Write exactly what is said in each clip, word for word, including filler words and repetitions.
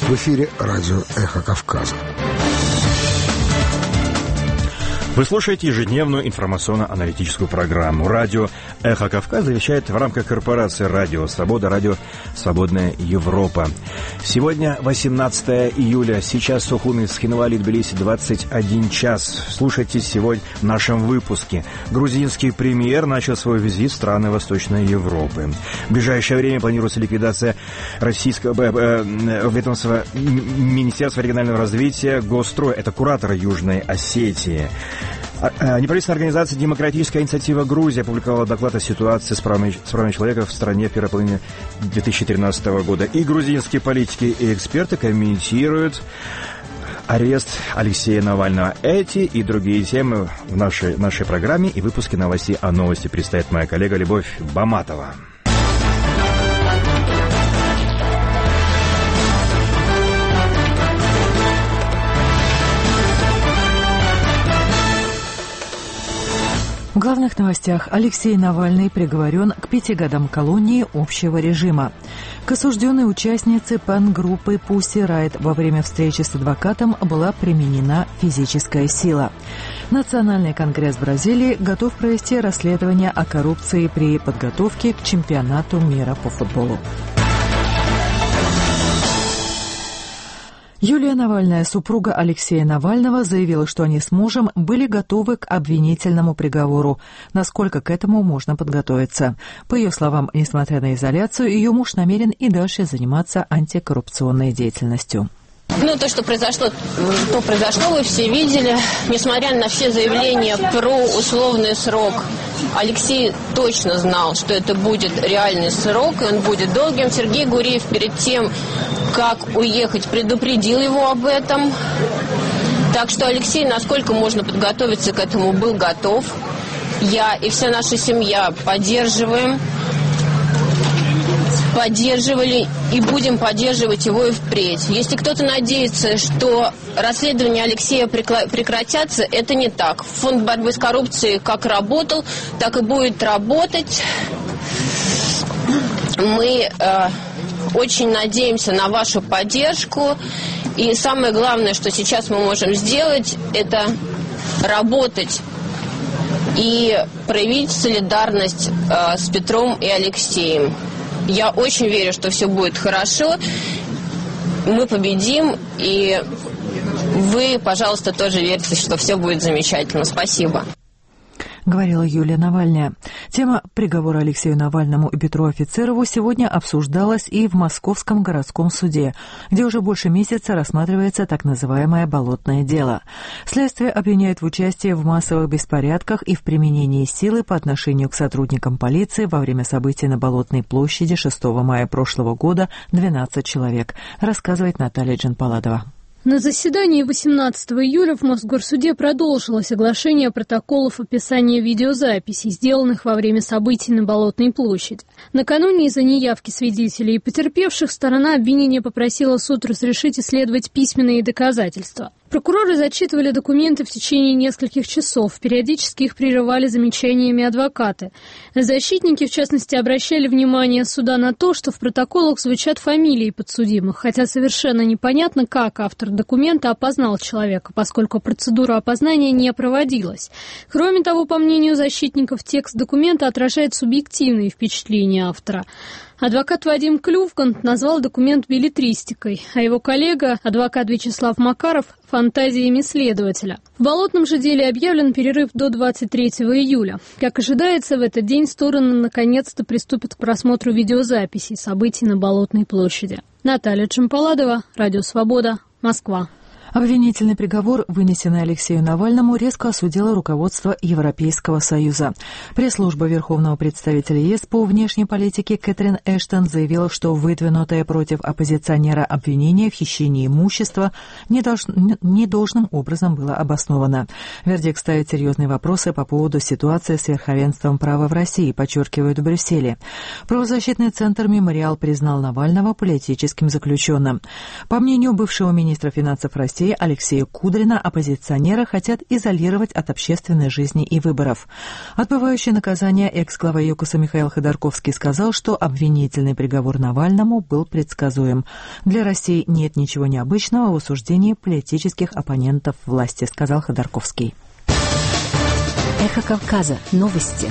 В эфире радио «Эхо Кавказа». Вы слушаете ежедневную информационно-аналитическую программу. Радио «Эхо Кавказа» вещает в рамках корпорации «Радио Свобода», «Радио Свободная Европа». Сегодня восемнадцатое июля. Сейчас Сухум из Хинвали, Тбилиси, двадцать один час. Слушайте сегодня в нашем выпуске. Грузинский премьер начал свой визит в страны Восточной Европы. В ближайшее время планируется ликвидация российского э, э, ведомства Министерства регионального развития Госстрой. Это куратор Южной Осетии. Неправительственная организация «Демократическая инициатива Грузии» опубликовала доклад о ситуации с правами, с правами человека в стране в первой половине две тысячи тринадцатого года. И грузинские политики и эксперты комментируют арест Алексея Навального. Эти и другие темы в нашей, нашей программе и выпуске новостей о новости представит моя коллега Любовь Баматова. В главных новостях: Алексей Навальный приговорен к пяти годам колонии общего режима. К осужденной участнице пан-группы Pussy Riot во время встречи с адвокатом была применена физическая сила. Национальный конгресс Бразилии готов провести расследование о коррупции при подготовке к чемпионату мира по футболу. Юлия Навальная, супруга Алексея Навального, заявила, что они с мужем были готовы к обвинительному приговору. Насколько к этому можно подготовиться? По ее словам, несмотря на изоляцию, ее муж намерен и дальше заниматься антикоррупционной деятельностью. Ну, то, что произошло, то произошло, вы все видели. Несмотря на все заявления про условный срок, Алексей точно знал, что это будет реальный срок, и он будет долгим. Сергей Гуриев перед тем, как уехать, предупредил его об этом. Так что Алексей, насколько можно подготовиться к этому, был готов. Я и вся наша семья поддерживаем. Поддерживали и будем поддерживать его и впредь. Если кто-то надеется, что расследования Алексея прекратятся, это не так. Фонд борьбы с коррупцией как работал, так и будет работать. Мы э, очень надеемся на вашу поддержку. И самое главное, что сейчас мы можем сделать, это работать и проявить солидарность э, с Петром и Алексеем. Я очень верю, что все будет хорошо, мы победим, и вы, пожалуйста, тоже верьте, что все будет замечательно. Спасибо. Говорила Юлия Навальная. Тема приговора Алексею Навальному и Петру Офицерову сегодня обсуждалась и в Московском городском суде, где уже больше месяца рассматривается так называемое «болотное дело». Следствие обвиняет в участии в массовых беспорядках и в применении силы по отношению к сотрудникам полиции во время событий на Болотной площади шестого мая прошлого года двенадцать человек, рассказывает Наталья Джанпаладова. На заседании восемнадцатого июля в Мосгорсуде продолжилось оглашение протоколов описания видеозаписей, сделанных во время событий на Болотной площади. Накануне из-за неявки свидетелей и потерпевших сторона обвинения попросила суд разрешить исследовать письменные доказательства. Прокуроры зачитывали документы в течение нескольких часов, периодически их прерывали замечаниями адвокаты. Защитники, в частности, обращали внимание суда на то, что в протоколах звучат фамилии подсудимых, хотя совершенно непонятно, как автор документа опознал человека, поскольку процедура опознания не проводилась. Кроме того, по мнению защитников, текст документа отражает субъективные впечатления автора. Адвокат Вадим Клювкант назвал документ беллетристикой, а его коллега, адвокат Вячеслав Макаров, фантазиями следователя. В болотном же деле объявлен перерыв до двадцать третьего июля. Как ожидается, в этот день стороны наконец-то приступят к просмотру видеозаписей событий на Болотной площади. Наталья Джанпаладова, Радио Свобода, Москва. Обвинительный приговор, вынесенный Алексею Навальному, резко осудило руководство Европейского Союза. Пресс-служба Верховного представителя ЕС по внешней политике Кэтрин Эштон заявила, что выдвинутое против оппозиционера обвинение в хищении имущества недолжным образом было обосновано. Вердикт ставит серьезные вопросы по поводу ситуации с верховенством права в России, подчеркивают в Брюсселе. Правозащитный центр «Мемориал» признал Навального политическим заключенным. По мнению бывшего министра финансов России властей Алексея Кудрина оппозиционера хотят изолировать от общественной жизни и выборов. Отбывающий наказание экс-глава ЮКОСа Михаил Ходорковский сказал, что обвинительный приговор Навальному был предсказуем. Для России нет ничего необычного в осуждении политических оппонентов власти, сказал Ходорковский. Эхо Кавказа. Новости.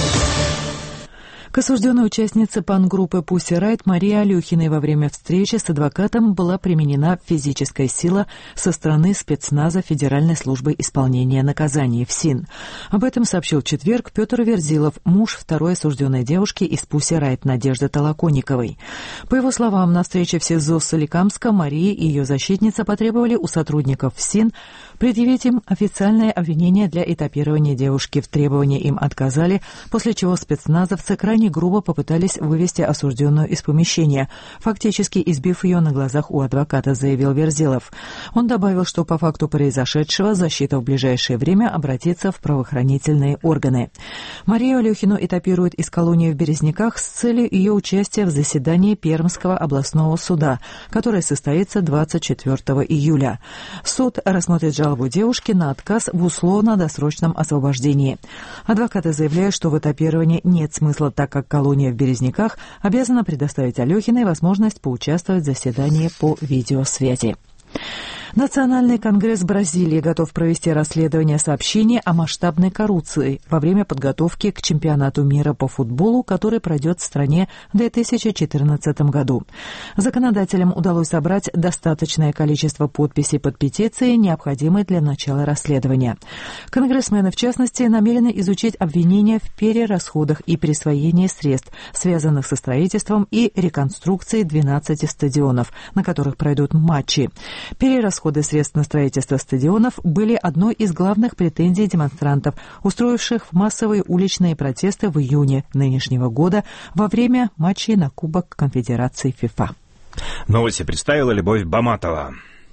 К осужденной участнице пан-группы «Пусси Райт» Марии Алехиной во время встречи с адвокатом была применена физическая сила со стороны спецназа Федеральной службы исполнения наказаний ФСИН. Об этом сообщил в четверг Петр Верзилов, муж второй осужденной девушки из «Пусси Райт» Надежды Толоконниковой. По его словам, на встрече в СИЗО Соликамска Мария и ее защитница потребовали у сотрудников ФСИН предъявить им официальное обвинение для этапирования девушки. В требовании им отказали, после чего спецназовцы крайне грубо попытались вывести осужденную из помещения, фактически избив ее на глазах у адвоката, заявил Верзилов. Он добавил, что по факту произошедшего защита в ближайшее время обратится в правоохранительные органы. Марию Алехину этапируют из колонии в Березниках с целью ее участия в заседании Пермского областного суда, которое состоится двадцать четвёртого июля. Суд рассмотрит жалобу девушки на отказ в условно-досрочном освобождении. Адвокаты заявляют, что в этапировании нет смысла, так как колония в Березниках обязана предоставить Алехиной возможность поучаствовать в заседании по видеосвязи. Национальный конгресс Бразилии готов провести расследование сообщений о масштабной коррупции во время подготовки к чемпионату мира по футболу, который пройдет в стране в две тысячи четырнадцатом году. Законодателям удалось собрать достаточное количество подписей под петицией, необходимой для начала расследования. Конгрессмены, в частности, намерены изучить обвинения в перерасходах и присвоении средств, связанных со строительством и реконструкцией двенадцати стадионов, на которых пройдут матчи. Перерасходы Расходы средств на строительство стадионов были одной из главных претензий демонстрантов, устроивших массовые уличные протесты в июне нынешнего года во время матчей на Кубок Конфедерации ФИФА. Новости представила Любовь Баматова.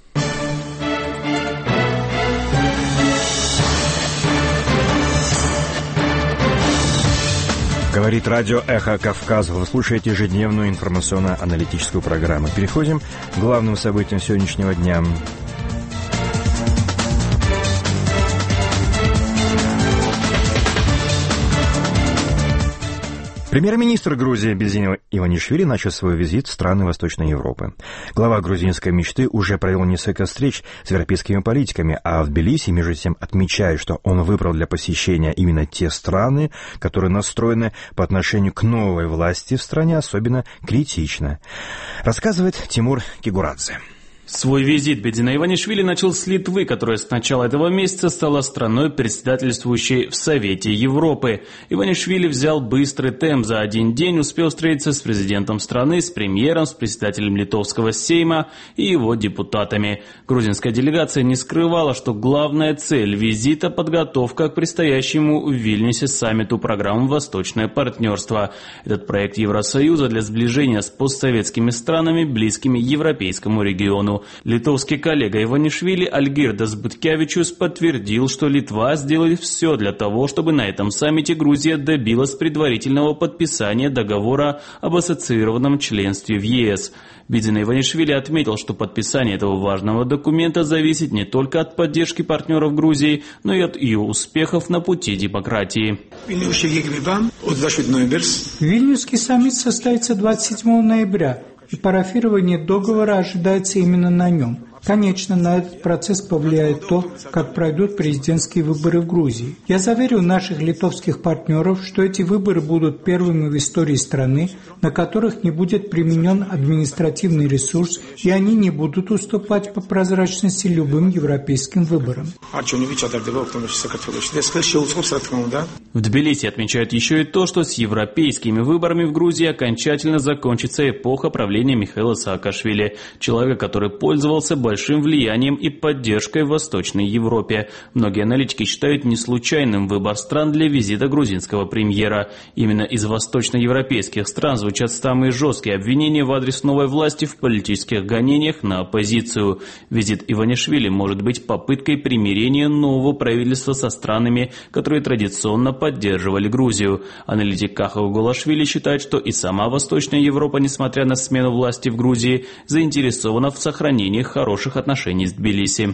Говорит радио «Эхо Кавказа». Вы слушаете ежедневную информационно-аналитическую программу. Переходим к главным событиям сегодняшнего дня. Премьер-министр Грузии Бизин Иванишвили начал свой визит в страны Восточной Европы. Глава грузинской мечты уже провел несколько встреч с европейскими политиками, а в Тбилиси, между тем, отмечают, что он выбрал для посещения именно те страны, которые настроены по отношению к новой власти в стране особенно критично. Рассказывает Тимур Кигурадзе. Свой визит Бедина Иванишвили начал с Литвы, которая с начала этого месяца стала страной, председательствующей в Совете Европы. Иванишвили взял быстрый темп. За один день успел встретиться с президентом страны, с премьером, с председателем литовского Сейма и его депутатами. Грузинская делегация не скрывала, что главная цель визита – подготовка к предстоящему в Вильнюсе саммиту программы «Восточное партнерство». Этот проект Евросоюза для сближения с постсоветскими странами, близкими европейскому региону. Литовский коллега Иванишвили Альгирдас Буткевичус подтвердил, что Литва сделает все для того, чтобы на этом саммите Грузия добилась предварительного подписания договора об ассоциированном членстве в ЕС. Бедина Иванишвили отметил, что подписание этого важного документа зависит не только от поддержки партнеров Грузии, но и от ее успехов на пути демократии. Вильнюсский саммит состоится двадцать седьмого ноября. И парафирование договора ожидается именно на нем. Конечно, на этот процесс повлияет то, как пройдут президентские выборы в Грузии. Я заверил наших литовских партнеров, что эти выборы будут первыми в истории страны, на которых не будет применен административный ресурс, и они не будут уступать по прозрачности любым европейским выборам. В Тбилиси отмечают еще и то, что с европейскими выборами в Грузии окончательно закончится эпоха правления Михаила Саакашвили, человека, который пользовался большим большим влиянием и поддержкой в Восточной Европе. Многие аналитики считают не случайным выбор стран для визита грузинского премьера. Именно из восточноевропейских стран звучат самые жесткие обвинения в адрес новой власти в политических гонениях на оппозицию. Визит Иванишвили может быть попыткой примирения нового правительства со странами, которые традиционно поддерживали Грузию. Аналитик Кахов Гулашвили считает, что и сама Восточная Европа, несмотря на смену власти в Грузии, заинтересована в сохранении хороших хороших отношений с Тбилиси.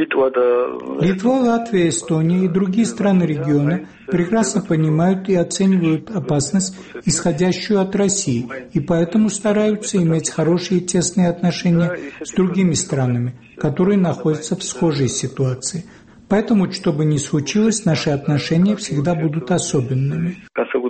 Литва, Латвия, Эстония и другие страны региона прекрасно понимают и оценивают опасность, исходящую от России, и поэтому стараются иметь хорошие и тесные отношения с другими странами, которые находятся в схожей ситуации. Поэтому, что бы ни случилось, наши отношения всегда будут особенными.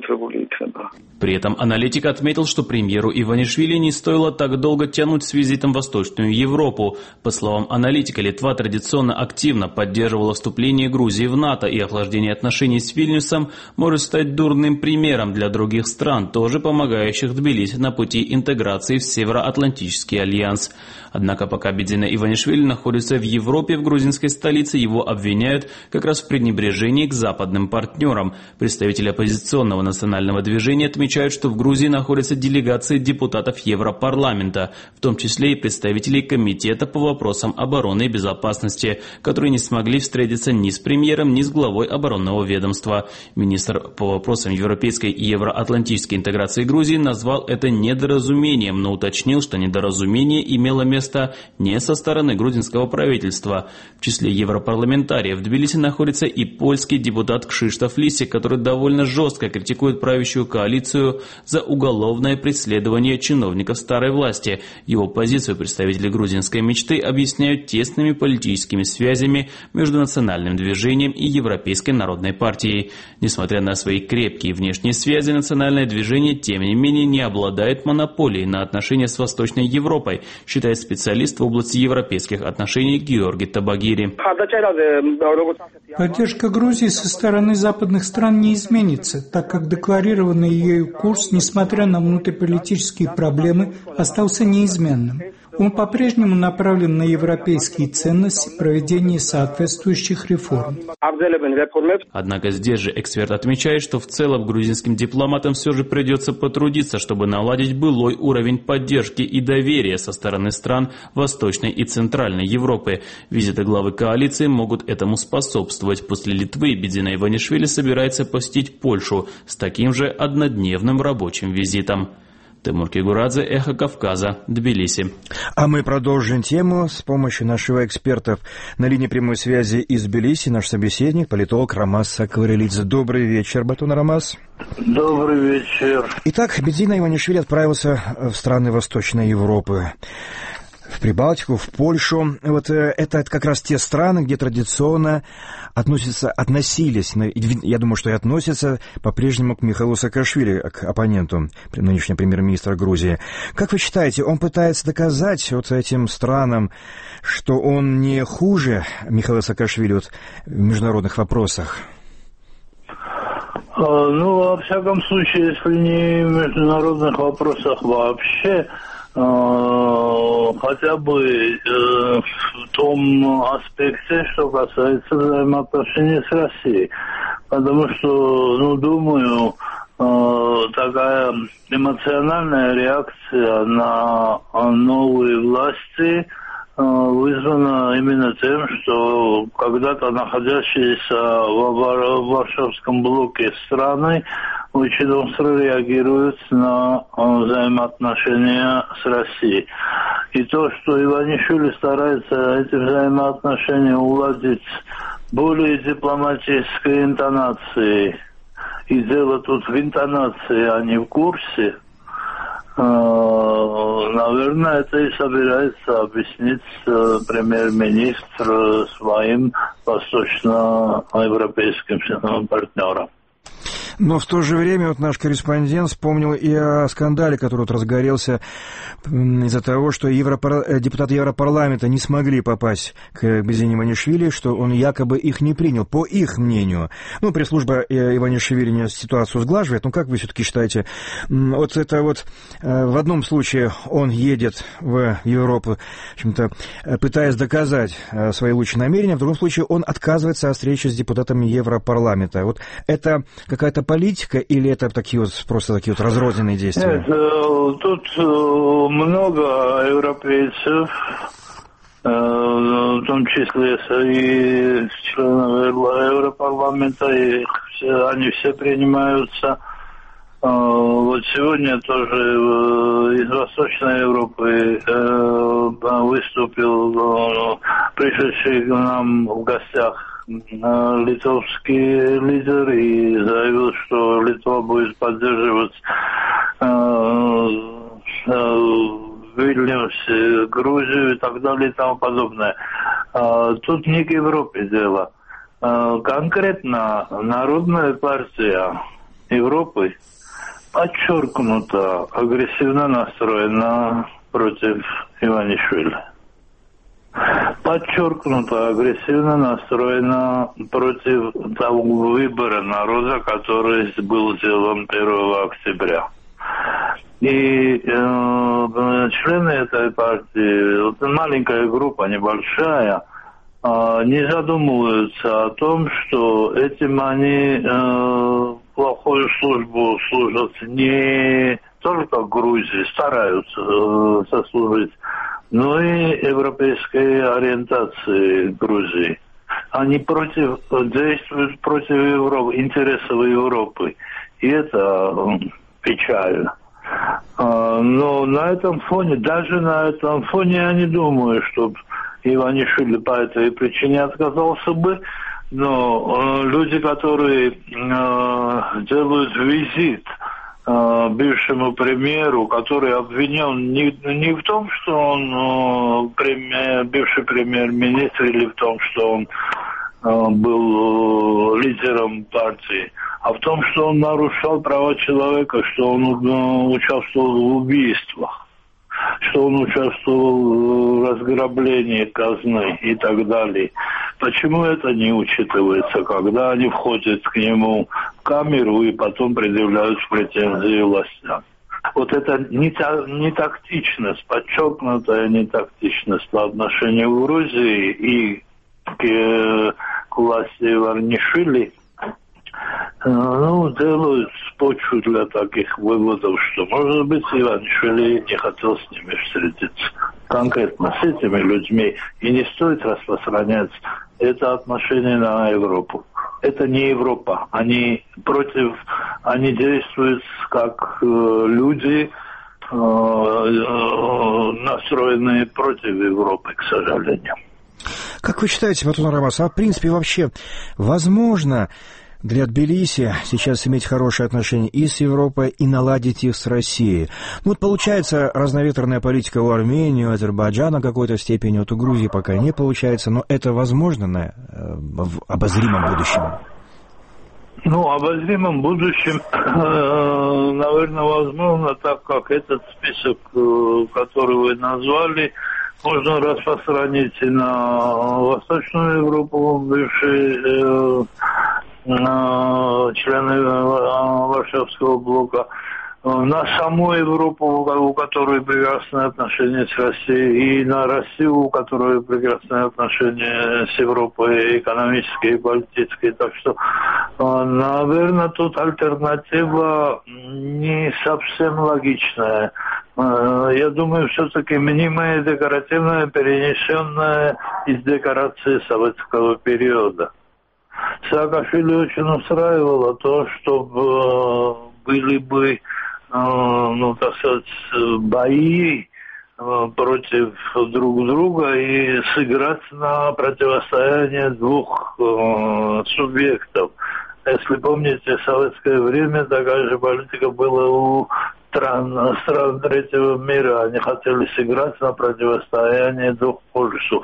При этом аналитик отметил, что премьеру Иванишвили не стоило так долго тянуть с визитом в Восточную Европу. По словам аналитика, Литва традиционно активно поддерживала вступление Грузии в НАТО, и охлаждение отношений с Вильнюсом может стать дурным примером для других стран, тоже помогающих Тбилиси на пути интеграции в Североатлантический альянс. Однако пока Бедзина Иванишвили находится в Европе, в грузинской столице его обвиняют как раз в пренебрежении к западным партнерам. Представители оппозиционного национального движения отмечают, что в Грузии находятся делегации депутатов Европарламента, в том числе и представителей Комитета по вопросам обороны и безопасности, которые не смогли встретиться ни с премьером, ни с главой оборонного ведомства. Министр по вопросам европейской и евроатлантической интеграции Грузии назвал это недоразумением, но уточнил, что недоразумение имело место не со стороны грузинского правительства. В числе европарламентариев в Тбилиси находится и польский депутат Кшиштоф Лисик, который довольно жестко критикует правящую коалицию за уголовное преследование чиновников старой власти. Его позицию представители грузинской мечты объясняют тесными политическими связями между национальным движением и Европейской народной партией. Несмотря на свои крепкие внешние связи, национальное движение, тем не менее, не обладает монополией на отношения с Восточной Европой, считает специалист в области европейских отношений Георгий Табагири. Поддержка Грузии со стороны западных стран не изменится, так как декларированный ею курс, несмотря на внутриполитические проблемы, остался неизменным. Он по-прежнему направлен на европейские ценности и проведение соответствующих реформ. Однако здесь же эксперт отмечает, что в целом грузинским дипломатам все же придется потрудиться, чтобы наладить былой уровень поддержки и доверия со стороны стран Восточной и Центральной Европы. Визиты главы коалиции могут этому способствовать. После Литвы Бедзина Иванишвили собирается посетить Польшу с таким же однодневным рабочим визитом. Тимур Кигурадзе, Эхо Кавказа, Тбилиси. А мы продолжим тему с помощью нашего эксперта. На линии прямой связи из Тбилиси наш собеседник, политолог Ромас Сакварелидзе. Добрый вечер, Батон Ромас. Добрый вечер. Итак, Бедзина Иванишвили отправился в страны Восточной Европы. В Прибалтику, в Польшу. Вот это как раз те страны, где традиционно относятся, относились, я думаю, что и относятся по-прежнему к Михаилу Саакашвили, к оппоненту нынешнего премьер-министра Грузии. Как вы считаете, он пытается доказать вот этим странам, что он не хуже Михаила Саакашвили вот в международных вопросах? Ну, во всяком случае, если не в международных вопросах вообще, хотя бы э, в том аспекте, что касается взаимоотношений с Россией. Потому что, ну, думаю, э, такая эмоциональная реакция на новые власти э, вызвана именно тем, что когда-то находящиеся в Варшавском блоке страны очень остро реагируют на взаимоотношения с Россией. И то, что Иванишвили старается эти взаимоотношения уладить более дипломатической интонацией, и дело тут в интонации, а не в курсе, наверное, это и собирается объяснить премьер-министр своим восточноевропейским партнерам. Но в то же время вот наш корреспондент вспомнил и о скандале, который вот разгорелся из-за того, что Европар... депутаты Европарламента не смогли попасть к Бедзине Иванишвили, что он якобы их не принял, по их мнению. Ну, пресс-служба Иванишвили ситуацию сглаживает, но как вы все-таки считаете, вот это вот в одном случае он едет в Европу, в общем-то, пытаясь доказать свои лучшие намерения, в другом случае он отказывается от встречи с депутатами Европарламента. Вот это какая-то политика или это такие вот просто такие вот разрозненные действия? Нет, тут много европейцев, в том числе и членов Европарламента, и все, они все принимаются Вот сегодня тоже из Восточной Европы выступил пришедший к нам в гостях литовский лидер и заявил, что Литва будет поддерживать Вильнюс, Грузию и так далее и тому подобное. Тут не к Европе дело. Конкретно Народная партия Европы подчеркнуто агрессивно настроена против Иванишвили. Подчеркнуто агрессивно настроена против того выбора народа, который был сделан первого октября. И э, члены этой партии, вот маленькая группа, небольшая, э, не задумываются о том, что этим они э, плохую службу служат не только Грузии, стараются э, сослужить, но и европейской ориентации Грузии. Они против, действуют против Европы, интересов Европы. И это э, печально. Но на этом фоне, даже на этом фоне я не думаю, что Иванишвили по этой причине отказался бы. Но э, люди, которые э, делают визит э, бывшему премьеру, который обвинен не, не в том, что он э, премьер, бывший премьер-министр, или в том, что он э, был э, лидером партии, а в том, что он нарушал права человека, что он э, участвовал в убийствах, что он участвовал в разграблении казны и так далее. Почему это не учитывается, когда они входят к нему в камеру и потом предъявляют претензии властям? Вот это не, та, не тактичность, подчеркнутая нетактичность по отношению к Грузии и к, к власти Иванишвили, ну, делают почву для таких выводов, что, может быть, Иванишвили не хотел с ними встретиться. Конкретно с этими людьми. И не стоит распространять это отношение на Европу. Это не Европа. Они против, они действуют как э, люди, э, э, настроенные против Европы, к сожалению. Как вы считаете, Батун Рамас, а в принципе вообще возможно для Тбилиси сейчас иметь хорошие отношения и с Европой, и наладить их с Россией? Ну, вот получается разноветрная политика у Армении, у Азербайджана в какой-то степени, вот у Грузии пока не получается, но это возможно на, в обозримом будущем? Ну, в обозримом будущем, наверное, возможно, так как этот список, который вы назвали, можно распространить и на Восточную Европу, бывшие члены Варшавского блока, на саму Европу, у которой прекрасные отношения с Россией, и на Россию, у которой прекрасные отношения с Европой, экономические и политические. Так что, наверное, тут альтернатива не совсем логичная. Я думаю, все-таки мнимая декоративная, перенесенная из декорации советского периода. Саакашвили очень устраивало то, чтобы были бы, ну, так сказать, бои против друг друга и сыграть на противостояние двух субъектов. Если помните, в советское время такая же политика была у стран, стран третьего мира. Они хотели сыграть на противостояние двух полюсов,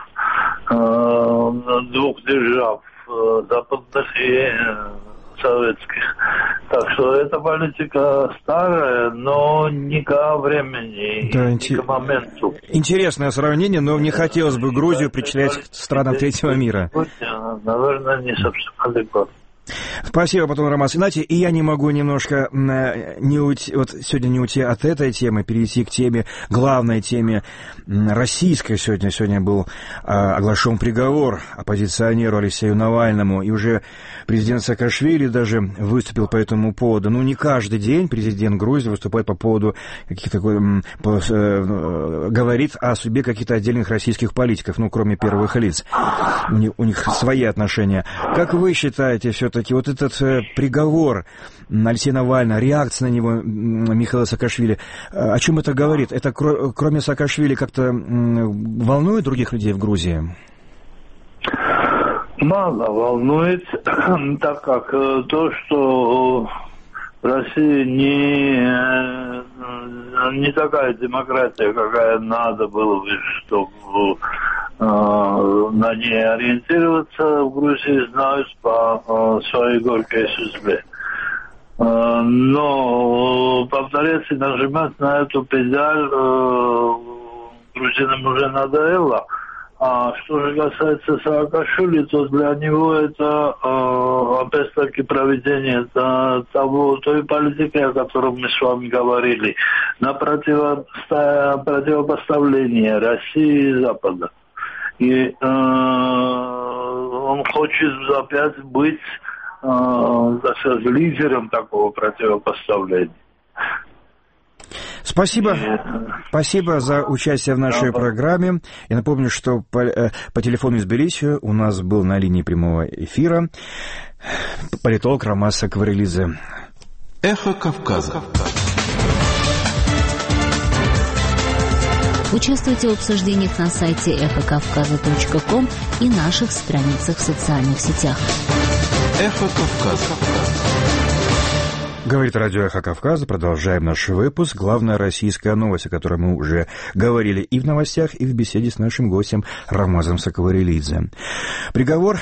двух держав, западных и советских. Так что эта политика старая, но не ко времени, да, не интер... к моменту. Интересное сравнение, но не хотелось бы Грузию причислять к странам третьего мира. Наверное, не совсем адекватно. Спасибо, Батун Рамас. Знаете, и я не могу немножко не уйти, вот сегодня не уйти от этой темы, перейти к теме, главной теме российской. Сегодня, сегодня был а, оглашен приговор оппозиционеру Алексею Навальному, и уже президент Саакашвили даже выступил по этому поводу. Ну, не каждый день президент Грузии выступает по поводу каких-то, по, э, говорит о судьбе каких-то отдельных российских политиков, ну, кроме первых лиц. У них, у них свои отношения. Как вы считаете, все все-таки вот этот приговор Алексея Навального, реакция на него Михаила Саакашвили, о чем это говорит? Это кроме Саакашвили как-то волнует других людей в Грузии? Мало волнует, так как то, что Россия не, не такая демократия, какая надо было бы, чтобы на ней ориентироваться, в Грузии знают по своей горькой судьбе. Но повторять и нажимать на эту педаль грузинам уже надоело. А что же касается Саакашвили, то для него это э, опять-таки проведение это, того, той политики, о которой мы с вами говорили, на противопоставление России и Запада. И э, он хочет опять быть э, так сказать, лидером такого противопоставления. Спасибо. Спасибо за участие в нашей да, программе. Я напомню, что по, по телефону из Тбилиси у нас был на линии прямого эфира политолог Ромас Сакварелидзе. Эхо Кавказа. Участвуйте в обсуждениях на сайте эхо кавказа точка ком и наших страницах в социальных сетях. Эхо Кавказа. Говорит радио «Эхо Кавказа». Продолжаем наш выпуск. Главная российская новость, о которой мы уже говорили и в новостях, и в беседе с нашим гостем Ромазом Сакварелидзе. Приговор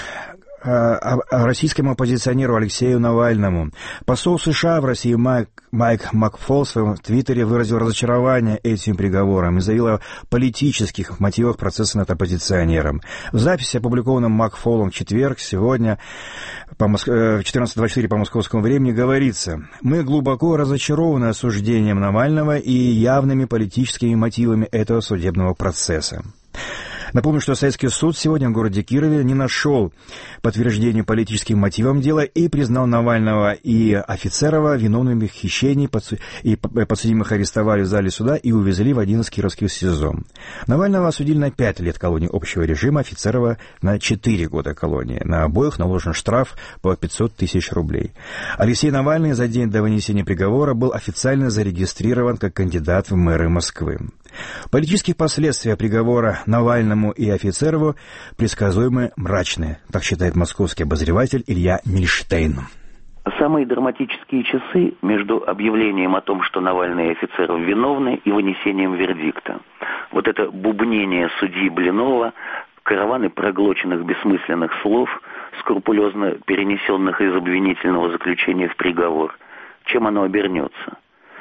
российскому оппозиционеру Алексею Навальному. Посол США в России Майк, Майк Макфол в своем твиттере выразил разочарование этим приговором и заявил о политических мотивах процесса над оппозиционером. В записи, опубликованном Макфолом в четверг, сегодня, по Моск... в четырнадцать двадцать четыре по московскому времени, говорится: «Мы глубоко разочарованы осуждением Навального и явными политическими мотивами этого судебного процесса». Напомню, что Советский суд сегодня в городе Кирове не нашел подтверждения политическим мотивам дела и признал Навального и Офицерова виновными в хищении, и подсудимых арестовали в зале суда и увезли в один из кировских СИЗО. Навального осудили на пять лет колонии общего режима, Офицерова на четыре года колонии. На обоих наложен штраф по пятьсот тысяч рублей. Алексей Навальный за день до вынесения приговора был официально зарегистрирован как кандидат в мэры Москвы. Политические последствия приговора Навальному и Офицерову предсказуемы мрачные, так считает московский обозреватель Илья Мильштейн. Самые драматические часы между объявлением о том, что Навальный и Офицеров виновны, и вынесением вердикта. Вот это бубнение судьи Блинова, караваны проглоченных бессмысленных слов, скрупулезно перенесенных из обвинительного заключения в приговор. Чем оно обернется?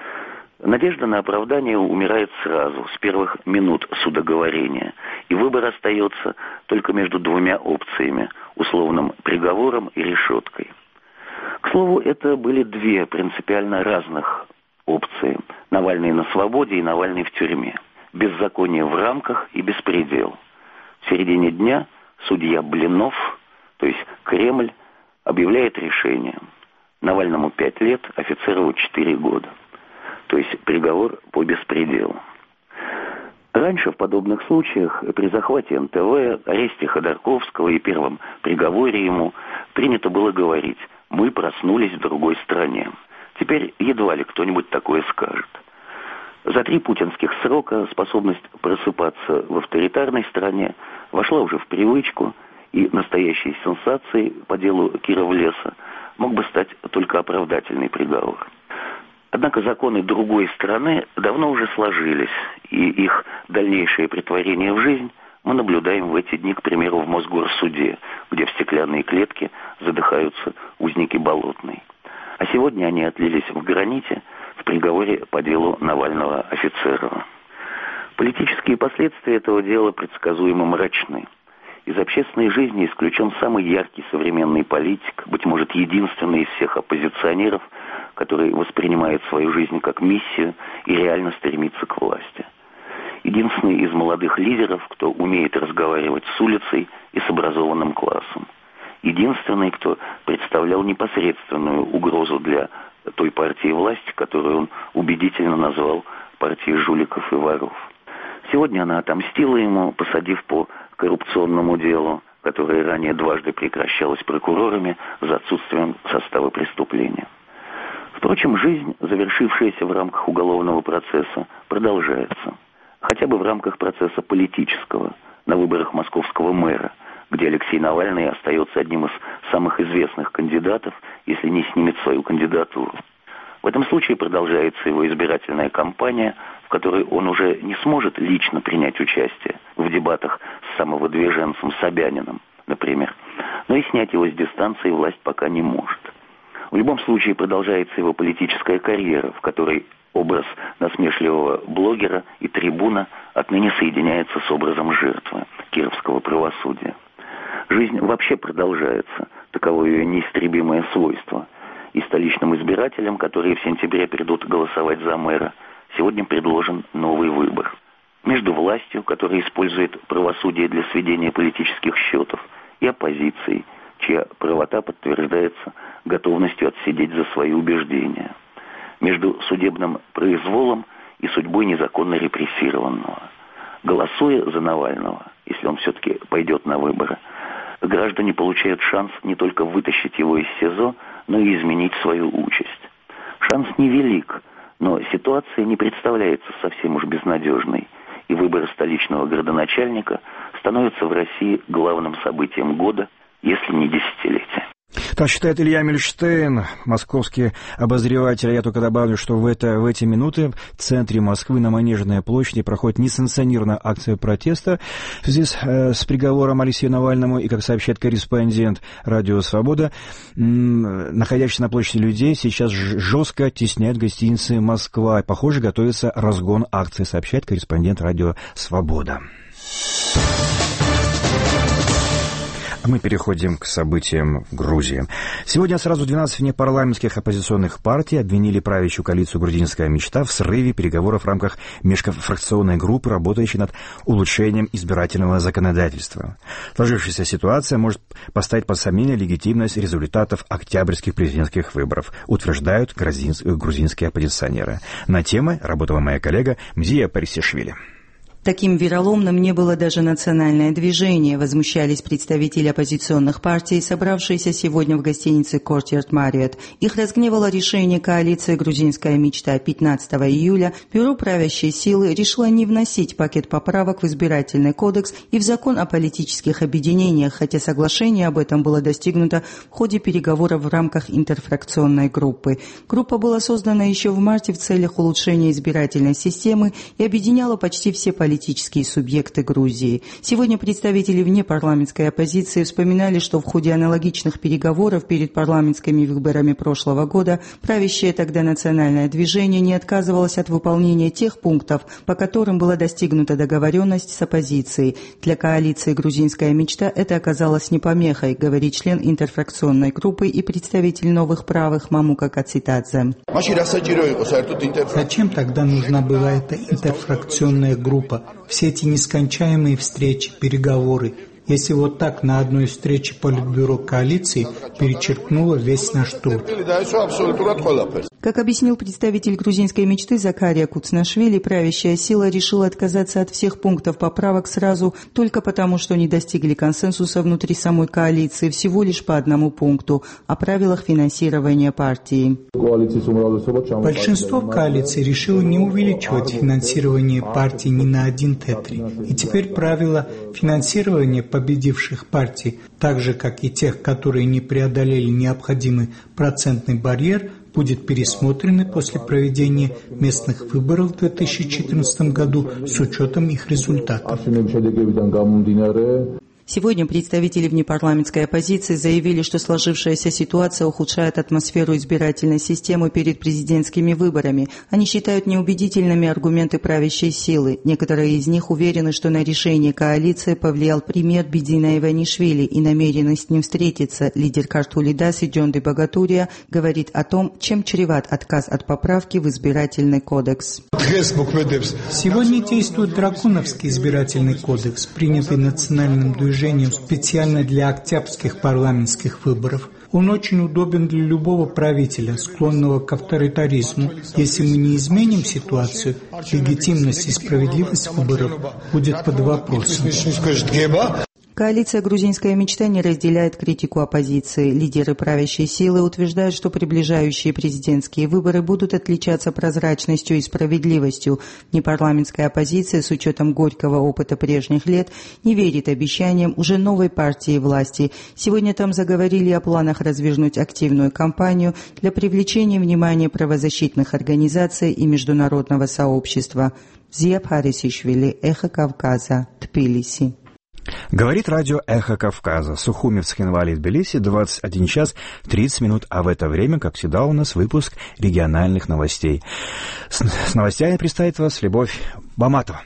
Надежда на оправдание умирает сразу, с первых минут судоговорения, и выбор остается только между двумя опциями – условным приговором и решеткой. К слову, это были две принципиально разных опции – Навальный на свободе и Навальный в тюрьме. Беззаконие в рамках и беспредел. В середине дня судья Блинов, то есть Кремль, объявляет решение. Навальному пять лет, Офицерову четыре года. То есть приговор по беспределу. Раньше в подобных случаях при захвате эн тэ вэ, аресте Ходорковского и первом приговоре ему принято было говорить: «Мы проснулись в другой стране». Теперь едва ли кто-нибудь такое скажет. За три путинских срока способность просыпаться в авторитарной стране вошла уже в привычку, и настоящей сенсацией по делу Кировлеса мог бы стать только оправдательный приговор. Однако законы другой страны давно уже сложились, и их дальнейшее претворение в жизнь мы наблюдаем в эти дни, к примеру, в Мосгорсуде, где в стеклянные клетки задыхаются узники Болотной. А сегодня они отлились в граните в приговоре по делу Навального Офицерова. Политические последствия этого дела предсказуемо мрачны. Из общественной жизни исключен самый яркий современный политик, быть может, единственный из всех оппозиционеров, который воспринимает свою жизнь как миссию и реально стремится к власти. Единственный из молодых лидеров, кто умеет разговаривать с улицей и с образованным классом. Единственный, кто представлял непосредственную угрозу для той партии власти, которую он убедительно назвал партией жуликов и воров. Сегодня она отомстила ему, посадив по коррупционному делу которое ранее дважды прекращалось прокурорами за отсутствием состава преступления. Впрочем, жизнь, завершившаяся в рамках уголовного процесса, продолжается. Хотя бы в рамках процесса политического, на выборах московского мэра, где Алексей Навальный остается одним из самых известных кандидатов, если не снимет свою кандидатуру. В этом случае продолжается его избирательная кампания, в которой он уже не сможет лично принять участие в дебатах с самовыдвиженцем Собяниным, например, но и снять его с дистанции власть пока не может. В любом случае продолжается его политическая карьера, в которой образ насмешливого блогера и трибуна отныне соединяется с образом жертвы кировского правосудия. Жизнь вообще продолжается, таково ее неистребимое свойство. И столичным избирателям, которые в сентябре придут голосовать за мэра, сегодня предложен новый выбор. Между властью, которая использует правосудие для сведения политических счетов, и оппозицией, чья правота подтверждается готовностью отсидеть за свои убеждения. Между судебным произволом и судьбой незаконно репрессированного. Голосуя за Навального, если он все-таки пойдет на выборы, граждане получают шанс не только вытащить его из СИЗО, но и изменить свою участь. Шанс невелик, но ситуация не представляется совсем уж безнадежной, и выборы столичного градоначальника становятся в России главным событием года, если не десятилетия. Так считает Илья Мильштейн, московский обозреватель. Я только добавлю, что в, это, в эти минуты в центре Москвы на Манежной площади проходит несанкционированная акция протеста в связи с, э, с приговором Алексею Навальному. И, как сообщает корреспондент «Радио Свобода», м- находящихся на площади людей сейчас жестко теснят гостиницы «Москва». Похоже, готовится разгон акции, сообщает корреспондент «Радио Свобода». Мы переходим к событиям в Грузии. Сегодня сразу двенадцать внепарламентских оппозиционных партий обвинили правящую коалицию «Грузинская мечта» в срыве переговоров в рамках межфракционной группы, работающей над улучшением избирательного законодательства. Сложившаяся ситуация может поставить под сомнение легитимность результатов октябрьских президентских выборов, утверждают грузинские оппозиционеры. На тему работала моя коллега Мзия Парисишвили. Таким вероломным не было даже национальное движение, возмущались представители оппозиционных партий, собравшиеся сегодня в гостинице «Кортьярд Марриотт». Их разгневало решение коалиции «Грузинская мечта». пятнадцатого июля бюро правящей силы решило не вносить пакет поправок в избирательный кодекс и в закон о политических объединениях, хотя соглашение об этом было достигнуто в ходе переговоров в рамках интерфракционной группы. Группа была создана еще в марте в целях улучшения избирательной системы и объединяла почти все политические политические субъекты Грузии. Сегодня представители внепарламентской оппозиции вспоминали, что в ходе аналогичных переговоров перед парламентскими выборами прошлого года правящее тогда национальное движение не отказывалось от выполнения тех пунктов, по которым была достигнута договоренность с оппозицией. Для коалиции «Грузинская мечта» это оказалось не помехой, говорит член интерфракционной группы и представитель новых правых Мамука Кацитадзе. Зачем тогда нужна была эта интерфракционная группа? Все эти нескончаемые встречи, переговоры, если вот так на одной встрече Политбюро коалиции перечеркнуло весь наш труд. Как объяснил представитель грузинской мечты Закария Куцнашвили, правящая сила решила отказаться от всех пунктов поправок сразу только потому, что не достигли консенсуса внутри самой коалиции всего лишь по одному пункту о правилах финансирования партии. Большинство в коалиции решило не увеличивать финансирование партии ни на один тетри. И теперь правила финансирования победивших партий, так же как и тех, которые не преодолели необходимый процентный барьер, будет пересмотрены после проведения местных выборов в две тысячи четырнадцатом году с учетом их результатов. Сегодня представители внепарламентской оппозиции заявили, что сложившаяся ситуация ухудшает атмосферу избирательной системы перед президентскими выборами. Они считают неубедительными аргументы правящей силы. Некоторые из них уверены, что на решение коалиции повлиял пример Бедина Иванишвили и намеренность с ним встретиться. Лидер Картулидас Идёнды Богатурия говорит о том, чем чреват отказ от поправки в избирательный кодекс. Сегодня действует драконовский избирательный кодекс, принятый национальным движением специально для октябрьских парламентских выборов. Он очень удобен для любого правителя, склонного к авторитаризму. Если мы не изменим ситуацию, легитимность и справедливость выборов будет под вопросом. Коалиция «Грузинская мечта» не разделяет критику оппозиции. Лидеры правящей силы утверждают, что приближающие президентские выборы будут отличаться прозрачностью и справедливостью. Непарламентская оппозиция, с учетом горького опыта прежних лет, не верит обещаниям уже новой партии власти. Сегодня там заговорили о планах развернуть активную кампанию для привлечения внимания правозащитных организаций и международного сообщества. Зия Парисишвили, Эхо Кавказа, Тбилиси. Говорит радио «Эхо Кавказа». Сухуми в Цхинвале и Тбилиси, двадцать один час тридцать минут, а в это время, как всегда, у нас выпуск региональных новостей. С, с новостями представит вас Любовь Баматова.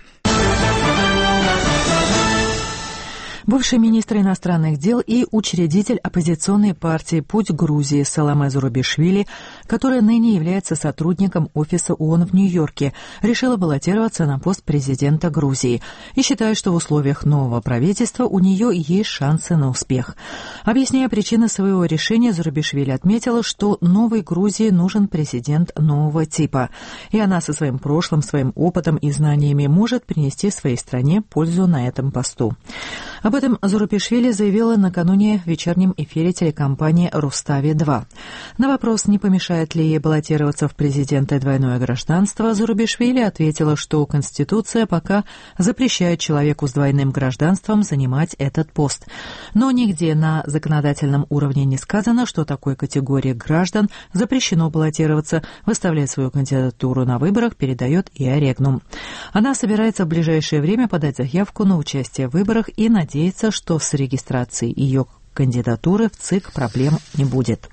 Бывший министр иностранных дел и учредитель оппозиционной партии «Путь Грузии» Саламе Зурабишвили, которая ныне является сотрудником офиса ООН в Нью-Йорке, решила баллотироваться на пост президента Грузии и считает, что в условиях нового правительства у нее есть шансы на успех. Объясняя причины своего решения, Зурабишвили отметила, что новой Грузии нужен президент нового типа, и она со своим прошлым, своим опытом и знаниями может принести своей стране пользу на этом посту. Об этом Зурабишвили заявила накануне в вечернем эфире телекомпании «Рустави-два». На вопрос, не помешает ли ей баллотироваться в президенты двойное гражданство, Зурабишвили ответила, что Конституция пока запрещает человеку с двойным гражданством занимать этот пост. Но нигде на законодательном уровне не сказано, что такой категории граждан запрещено баллотироваться, выставлять свою кандидатуру на выборах, передает ИА Регнум. Она собирается в ближайшее время подать заявку на участие в выборах и надеется, что с регистрацией ее кандидатуры в ЦИК проблем не будет.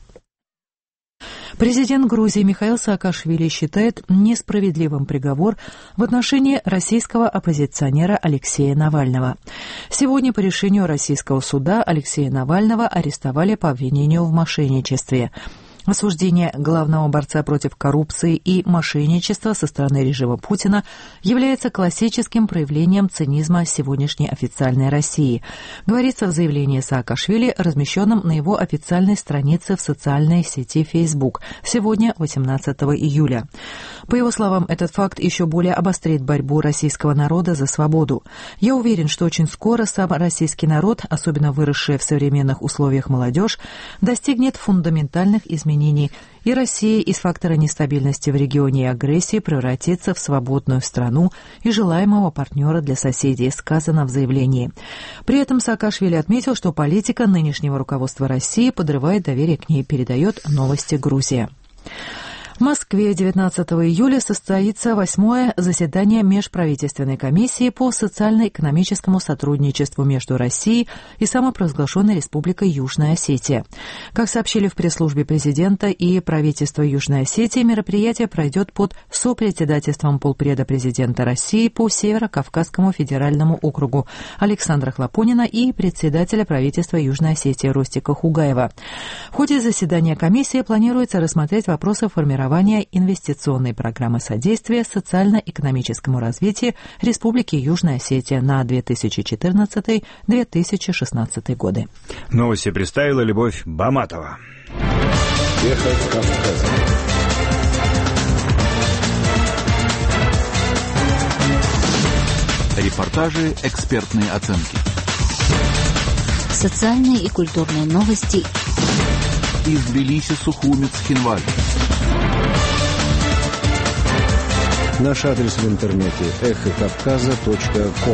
Президент Грузии Михаил Саакашвили считает несправедливым приговор в отношении российского оппозиционера Алексея Навального. Сегодня по решению российского суда Алексея Навального арестовали по обвинению в мошенничестве. Осуждение главного борца против коррупции и мошенничества со стороны режима Путина является классическим проявлением цинизма сегодняшней официальной России, говорится в заявлении Саакашвили, размещенном на его официальной странице в социальной сети Facebook сегодня, восемнадцатого июля. По его словам, этот факт еще более обострит борьбу российского народа за свободу. Я уверен, что очень скоро сам российский народ, особенно выросшая в современных условиях молодежь, достигнет фундаментальных изменений, и Россия из фактора нестабильности в регионе и агрессии превратится в свободную страну и желаемого партнера для соседей, сказано в заявлении. При этом Саакашвили отметил, что политика нынешнего руководства России подрывает доверие к ней, передает «Новости Грузия». В Москве девятнадцатого июля состоится восьмое заседание Межправительственной комиссии по социально-экономическому сотрудничеству между Россией и самопровозглашенной Республикой Южная Осетия. Как сообщили в пресс-службе президента и правительства Южной Осетии, мероприятие пройдет под сопредседательством полпреда президента России по Северо-Кавказскому федеральному округу Александра Хлопонина и председателя правительства Южной Осетии Ростика Хугаева. В ходе заседания комиссии планируется рассмотреть вопросы формирования инвестиционной программы содействия социально-экономическому развитию Республики Южная Осетия на две тысячи четырнадцатый — две тысячи шестнадцатый годы. Новости представила Любовь Баматова. Эхо Кавказа. Репортажи, экспертные оценки. Социальные и культурные новости. Из Тбилиси, Сухуми, Цхинвали. Наш адрес в интернете эхо кавказа точка ком.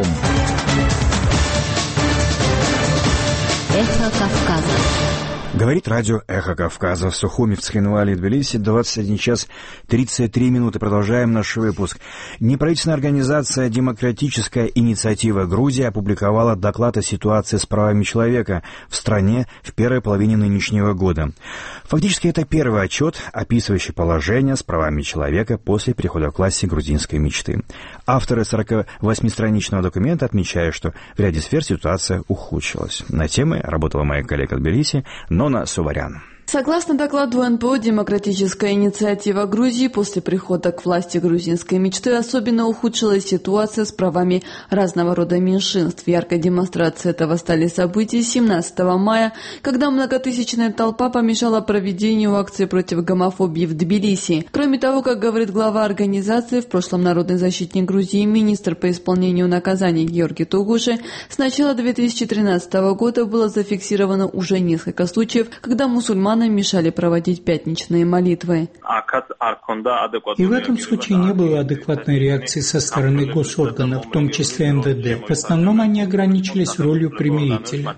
Эхо Кавказа. Говорит радио «Эхо Кавказа». В Сухуми, в Цхинвале и Тбилиси, двадцать один час тридцать три минуты. Продолжаем наш выпуск. Неправительственная организация «Демократическая инициатива Грузии» опубликовала доклад о ситуации с правами человека в стране в первой половине нынешнего года. Фактически это первый отчет, описывающий положение с правами человека после перехода к власти грузинской мечты. Авторы сорокавосьмистраничного документа отмечают, что в ряде сфер ситуация ухудшилась. На темы работала моя коллега в Тбилиси Нона Суварян. Согласно докладу эн пэ о, демократическая инициатива Грузии после прихода к власти грузинской мечты особенно ухудшилась ситуация с правами разного рода меньшинств. Яркой демонстрацией этого стали события семнадцатого мая, когда многотысячная толпа помешала проведению акции против гомофобии в Тбилиси. Кроме того, как говорит глава организации, в прошлом народный защитник Грузии, министр по исполнению наказаний Георгий Тугуши, с начала две тысячи тринадцатого года было зафиксировано уже несколько случаев, когда мусульманам мешали проводить пятничные молитвы. И в этом случае не было адекватной реакции со стороны госорганов, в том числе эн вэ дэ. В основном они ограничились ролью примирителя.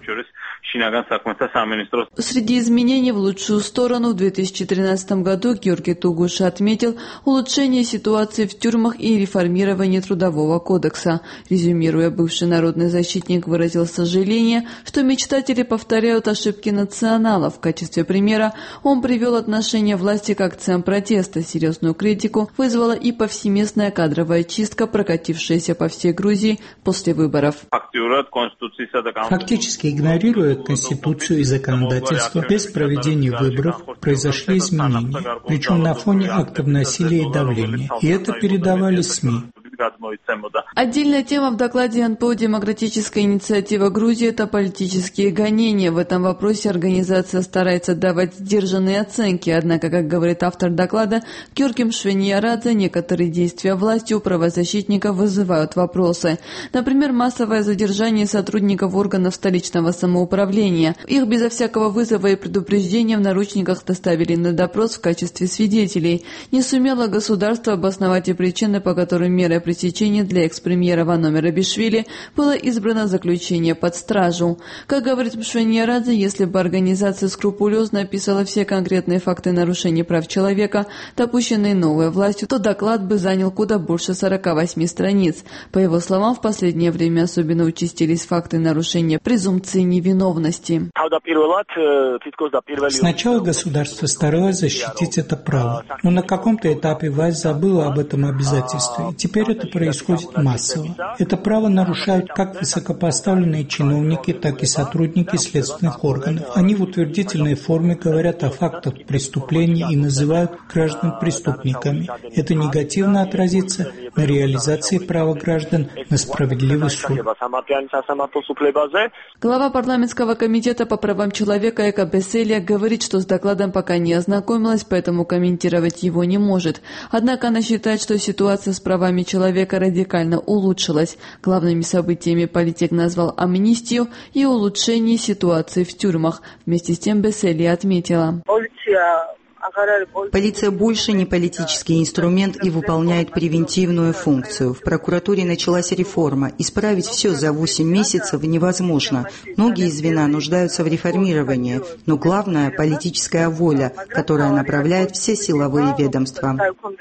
Среди изменений в лучшую сторону в две тысячи тринадцатом году Георгий Тугуши отметил улучшение ситуации в тюрьмах и реформирование Трудового кодекса. Резюмируя, бывший народный защитник выразил сожаление, что мечтатели повторяют ошибки националов. В качестве примера он привел отношение власти к акциям протеста. Серьезную критику вызвала и повсеместная кадровая чистка, прокатившаяся по всей Грузии после выборов. Фактически игнорируя Конституцию и законодательство, без проведения выборов произошли изменения, причем на фоне актов насилия и давления. И это передавали СМИ. Отдельная тема в докладе эн пэ о «Демократическая инициатива Грузии» – это политические гонения. В этом вопросе организация старается давать сдержанные оценки. Однако, как говорит автор доклада Георгий Мшвениарадзе, некоторые действия власти у правозащитников вызывают вопросы. Например, массовое задержание сотрудников органов столичного самоуправления. Их безо всякого вызова и предупреждения в наручниках доставили на допрос в качестве свидетелей. Не сумело государство обосновать и причины, по которым меры пресечения для экс-премьера Вано Мерабишвили было избрано заключение под стражу. Как говорит Мшвениарадзе, если бы организация скрупулезно описала все конкретные факты нарушений прав человека, допущенные новой властью, то доклад бы занял куда больше сорока восьми страниц. По его словам, в последнее время особенно участились факты нарушения презумпции невиновности. Сначала государство старалось защитить это право, но на каком-то этапе власть забыла об этом обязательстве. Теперь это происходит массово. Это право нарушают как высокопоставленные чиновники, так и сотрудники следственных органов. Они в утвердительной форме говорят о фактах преступления и называют граждан преступниками. Это негативно отразится на реализации права граждан на справедливый суд. Глава парламентского комитета по правам человека Эка Беселия говорит, что с докладом пока не ознакомилась, поэтому комментировать его не может. Однако она считает, что ситуация с правами человека радикально улучшилась. Главными событиями политик назвал амнистию и улучшение ситуации в тюрьмах. Вместе с тем Беселия отметила: полиция больше не политический инструмент и выполняет превентивную функцию. В прокуратуре началась реформа. Исправить все за восемь месяцев невозможно. Многие звена нуждаются в реформировании, но главное – политическая воля, которая направляет все силовые ведомства.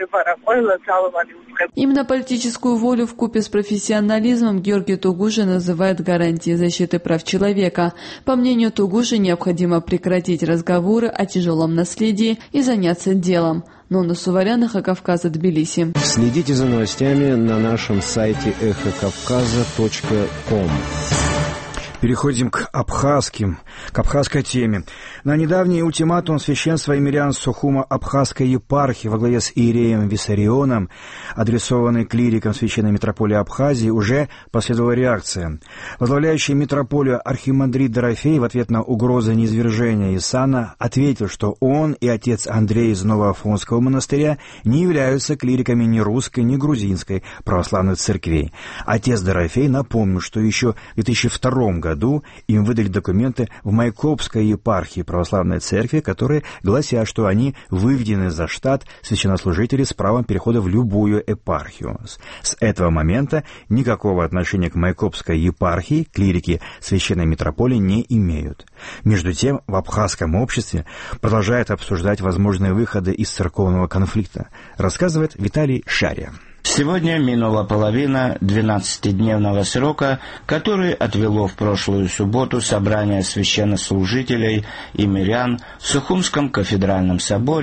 Именно политическую волю вкупе с профессионализмом Георгий Тугуши называет гарантией защиты прав человека. По мнению Тугуши, необходимо прекратить разговоры о тяжелом наследии и заняться делом. Нонна Суварян, Эхо Кавказа, Тбилиси. Следите за новостями на нашем сайте эхо кавказа точка ком. Переходим к абхазским, к абхазской теме. На недавний ультиматум священства и мирян Сухума Абхазской епархии во главе с иереем Виссарионом, адресованный клирикам Священной митрополии Абхазии, уже последовала реакция. Возглавляющий митрополию архимандрит Дорофей в ответ на угрозы низвержения из сана ответил, что он и отец Андрей из Новоафонского монастыря не являются клириками ни русской, ни грузинской православных церквей. Отец Дорофей напомнил, что еще в две тысячи втором году году им выдали документы в Майкопской епархии православной церкви, которые гласят, что они выведены за штат священнослужителей с правом перехода в любую епархию. С этого момента никакого отношения к Майкопской епархии клирики Священной митрополии не имеют. Между тем, в абхазском обществе продолжают обсуждать возможные выходы из церковного конфликта, рассказывает Виталий Шария. Сегодня минула половина двенадцатидневного срока, который отвело в прошлую субботу собрание священнослужителей и мирян в Сухумском кафедральном соборе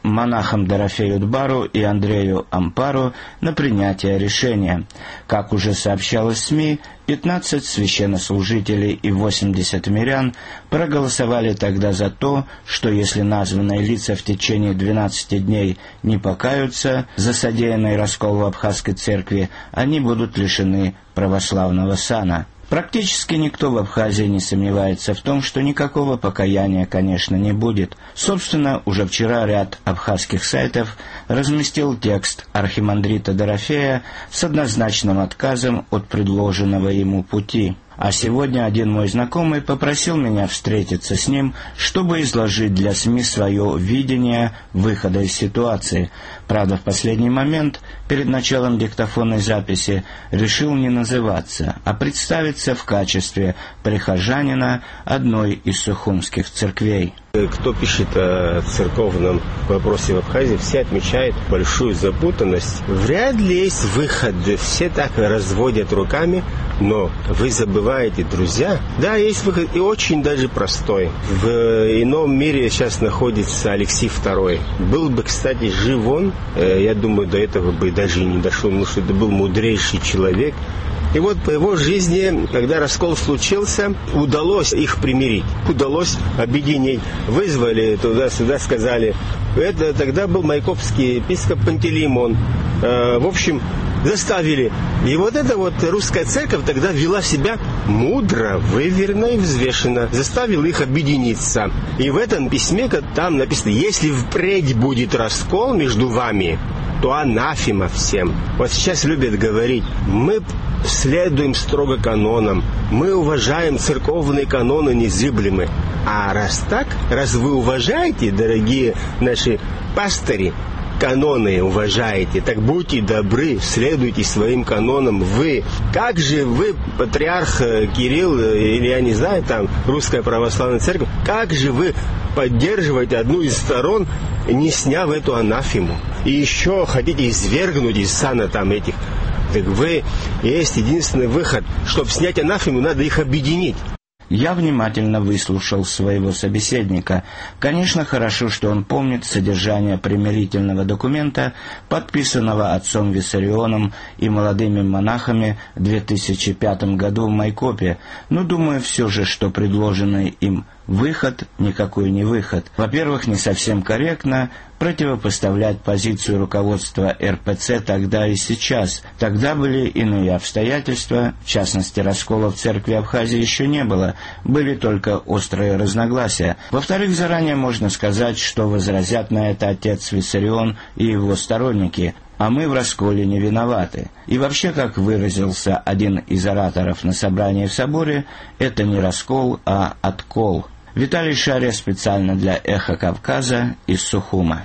монахам Дорофею Дбару и Андрею Ампару на принятие решения. Как уже сообщалось в СМИ, пятнадцать священнослужителей и восемьдесят мирян проголосовали тогда за то, что если названные лица в течение двенадцати дней не покаются за содеянный раскол в Абхазской церкви, они будут лишены православного сана. Практически никто в Абхазии не сомневается в том, что никакого покаяния, конечно, не будет. Собственно, уже вчера ряд абхазских сайтов разместил текст архимандрита Дорофея с однозначным отказом от предложенного ему пути. А сегодня один мой знакомый попросил меня встретиться с ним, чтобы изложить для СМИ свое видение выхода из ситуации. Правда, в последний момент, перед началом диктофонной записи, решил не называться, а представиться в качестве прихожанина одной из сухумских церквей. Кто пишет о церковном вопросе в Абхазии, все отмечают большую запутанность. Вряд ли есть выход. Все так разводят руками, но вы забываете, друзья, да, есть выход, и очень даже простой. В ином мире сейчас находится Алексей второй. Был бы, кстати, жив он, я думаю, до этого бы даже и не дошел, потому что это был мудрейший человек. И вот по его жизни, когда раскол случился, удалось их примирить, удалось объединить. Вызвали туда-сюда, сказали. Это тогда был майкопский епископ Пантелеймон. Э, в общем, заставили. И вот эта вот русская церковь тогда вела себя мудро, выверенно и взвешенно. Заставила их объединиться. И в этом письме там написано: если впредь будет раскол между вами, то анафема всем. Вот сейчас любят говорить: мы следуем строго канонам, мы уважаем церковные каноны незыблемы. А раз так, раз вы уважаете, дорогие наши пастыри, каноны уважаете, так будьте добры, следуйте своим канонам. Вы, как же вы, патриарх Кирилл, или я не знаю, там, Русская Православная Церковь, как же вы поддерживаете одну из сторон, не сняв эту анафему? И еще хотите извергнуть из сана там этих. Так вы, есть единственный выход. Чтобы снять анафему, надо их объединить. Я внимательно выслушал своего собеседника. Конечно, хорошо, что он помнит содержание примирительного документа, подписанного отцом Виссарионом и молодыми монахами в две тысячи пятом году в Майкопе, но думаю все же, что предложенный им выход никакой не выход. Во-первых, не совсем корректно противопоставлять позицию руководства эр пэ цэ тогда и сейчас. Тогда были иные обстоятельства, в частности, раскола в церкви Абхазии еще не было, были только острые разногласия. Во-вторых, заранее можно сказать, что возразят на это отец Виссарион и его сторонники, а мы в расколе не виноваты. И вообще, как выразился один из ораторов на собрании в соборе, это не раскол, а откол. Виталий Шария специально для «Эхо Кавказа» из Сухума.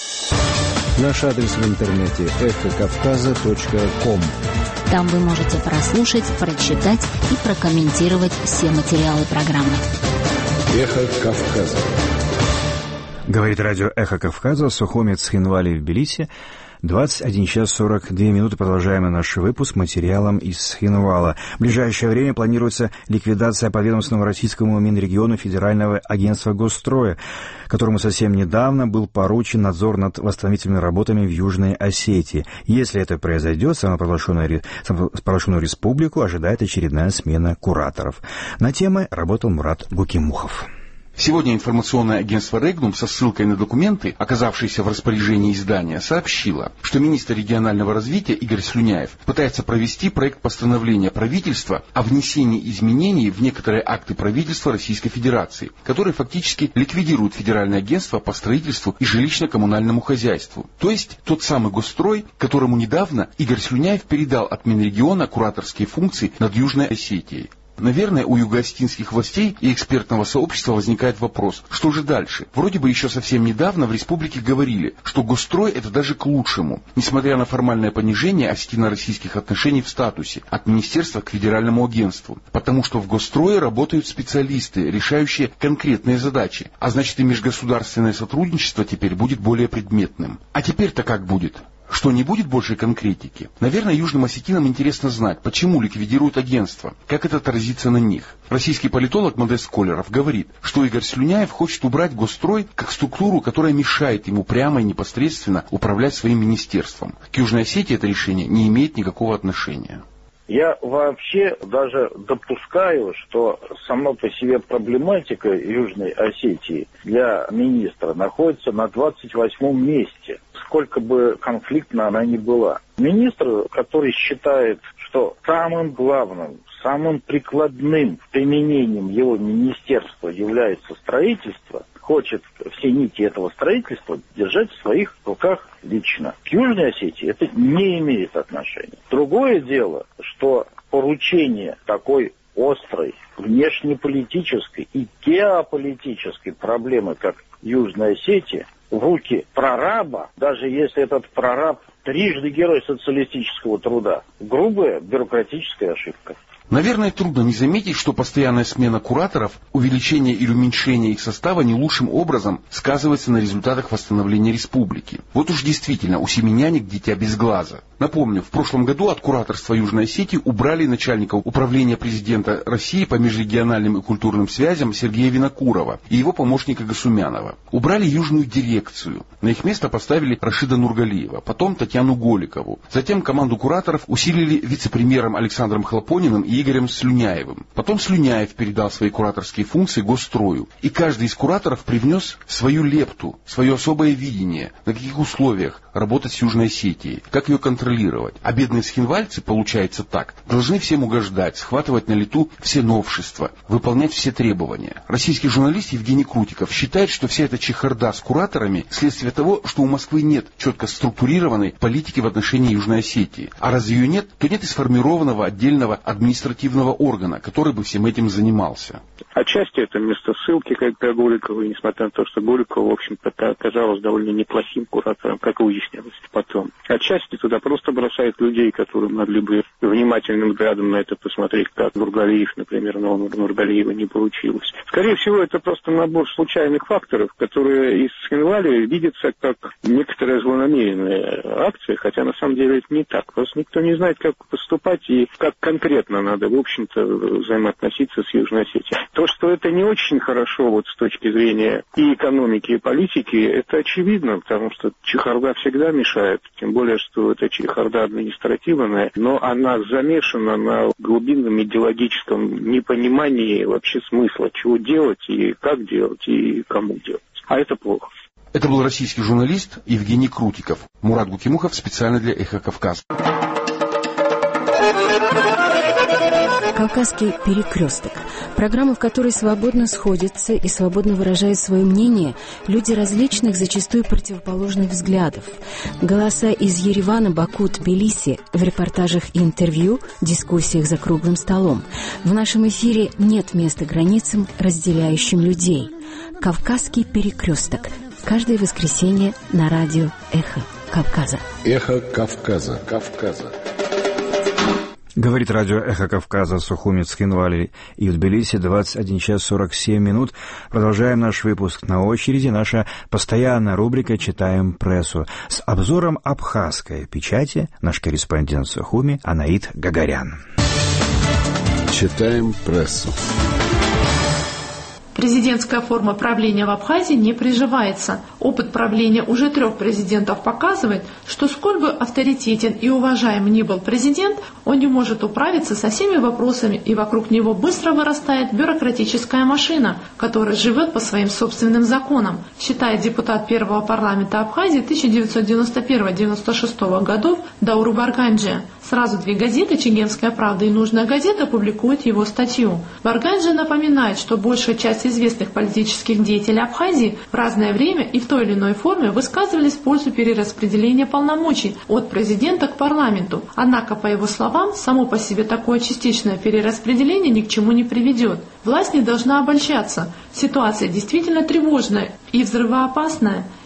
Наш адрес в интернете эхо кавказа точка ком. Там вы можете прослушать, прочитать и прокомментировать все материалы программы. «Эхо Кавказа». Говорит радио «Эхо Кавказа», Сухуми, Цхинвали в Тбилиси. двадцать один час сорок две минуты. Продолжаем наш выпуск материалом из Цхинвала. В ближайшее время планируется ликвидация подведомственного российскому Минрегиону Федерального агентства госстроя, которому совсем недавно был поручен надзор над восстановительными работами в Южной Осетии. Если это произойдет, самопровозглашенную, самопровозглашенную республику ожидает очередная смена кураторов. На темы работал Мурат Гукимухов. Сегодня информационное агентство «Регнум» со ссылкой на документы, оказавшиеся в распоряжении издания, сообщило, что министр регионального развития Игорь Слюняев пытается провести проект постановления правительства о внесении изменений в некоторые акты правительства Российской Федерации, которые фактически ликвидируют Федеральное агентство по строительству и жилищно-коммунальному хозяйству. То есть тот самый госстрой, которому недавно Игорь Слюняев передал от Минрегиона кураторские функции над Южной Осетией. Наверное, у юго-осетинских властей и экспертного сообщества возникает вопрос, что же дальше? Вроде бы еще совсем недавно в республике говорили, что госстрой это даже к лучшему, несмотря на формальное понижение осетино-российских отношений в статусе от министерства к федеральному агентству, потому что в госстрое работают специалисты, решающие конкретные задачи, а значит и межгосударственное сотрудничество теперь будет более предметным. А теперь-то как будет? Что, не будет больше конкретики? Наверное, южным осетинам интересно знать, почему ликвидируют агентство, как это отразится на них. Российский политолог Модест Колеров говорит, что Игорь Слюняев хочет убрать госстрой как структуру, которая мешает ему прямо и непосредственно управлять своим министерством. К Южной Осетии это решение не имеет никакого отношения. Я вообще даже допускаю, что сама по себе проблематика Южной Осетии для министра находится на двадцать восьмом месте, сколько бы конфликтна она ни была. Министр, который считает, что самым главным, самым прикладным применением его министерства является строительство, хочет все нити этого строительства держать в своих руках лично. К Южной Осетии это не имеет отношения. Другое дело, что поручение такой острой внешнеполитической и геополитической проблемы, как Южная Осетия, в руки прораба, даже если этот прораб трижды герой социалистического труда, грубая бюрократическая ошибка. Наверное, трудно не заметить, что постоянная смена кураторов, увеличение или уменьшение их состава не лучшим образом сказывается на результатах восстановления республики. Вот уж действительно, у семеняник дитя без глаза. Напомню, в прошлом году от кураторства Южной Осетии убрали начальника управления президента России по межрегиональным и культурным связям Сергея Винокурова и его помощника Гасумянова. Убрали южную дирекцию. На их место поставили Рашида Нургалиева, потом Татьяну Голикову. Затем команду кураторов усилили вице-премьером Александром Хлопониным и Игорем Слюняевым. Потом Слюняев передал свои кураторские функции Госстрою. И каждый из кураторов привнес свою лепту, свое особое видение, на каких условиях работать с Южной Осетией, как ее контролировать. А бедные схинвальцы, получается так, должны всем угождать, схватывать на лету все новшества, выполнять все требования. Российский журналист Евгений Крутиков считает, что вся эта чехарда с кураторами следствие того, что у Москвы нет четко структурированной политики в отношении Южной Осетии. А раз ее нет, то нет и сформированного отдельного административного административного органа, который бы всем этим занимался. Отчасти это место ссылки, как для Голикова, и несмотря на то, что Голикова, в общем-то, оказалась довольно неплохим куратором, как выяснилось потом. Отчасти туда просто бросают людей, которые могли бы внимательным взглядом на это посмотреть, как Нургалиев, например, но у Нургалиева не получилось. Скорее всего, это просто набор случайных факторов, которые из Схинвали видятся как некоторая злонамеренная акция, хотя на самом деле это не так. Просто никто не знает, как поступать и как конкретно надо, в общем-то, взаимоотноситься с Южной Осетией. То, что это не очень хорошо вот с точки зрения и экономики, и политики, это очевидно, потому что чехарда всегда мешает, тем более, что это чехарда административная, но она замешана на глубинном идеологическом непонимании вообще смысла, чего делать и как делать и кому делать. А это плохо. Это был российский журналист Евгений Крутиков. Мурат Гукимухов специально для «Эхо Кавказа». «Кавказский перекресток» – программа, в которой свободно сходятся и свободно выражают свое мнение люди различных, зачастую противоположных взглядов. Голоса из Еревана, Баку, Тбилиси в репортажах и интервью, дискуссиях за круглым столом. В нашем эфире нет места границам, разделяющим людей. «Кавказский перекресток» – каждое воскресенье на радио «Эхо Кавказа». «Эхо Кавказа». Кавказа. Говорит радио «Эхо Кавказа», Сухуми, Цхинвали и Тбилиси, двадцать один час сорок семь минут. Продолжаем наш выпуск. На очереди наша постоянная рубрика «Читаем прессу» с обзором абхазской печати наш корреспондент в Сухуми Анаит Гагарян. Читаем прессу. Президентская форма правления в Абхазии не приживается. Опыт правления уже трех президентов показывает, что сколь бы авторитетен и уважаем ни был президент, он не может управиться со всеми вопросами, и вокруг него быстро вырастает бюрократическая машина, которая живет по своим собственным законам, считает депутат первого парламента Абхазии тысяча девятьсот девяносто первого — девяносто шестого годов Дауру Барганджи. Сразу две газеты, «Чегемская правда» и «Нужная газета», публикуют его статью. Барганджи напоминает, что большая часть известных политических деятелей Абхазии в разное время и в той или иной форме высказывались в пользу перераспределения полномочий от президента к парламенту. Однако, по его словам, само по себе такое частичное перераспределение ни к чему не приведет. Власть не должна обольщаться. Ситуация действительно тревожная и взрывоопасная.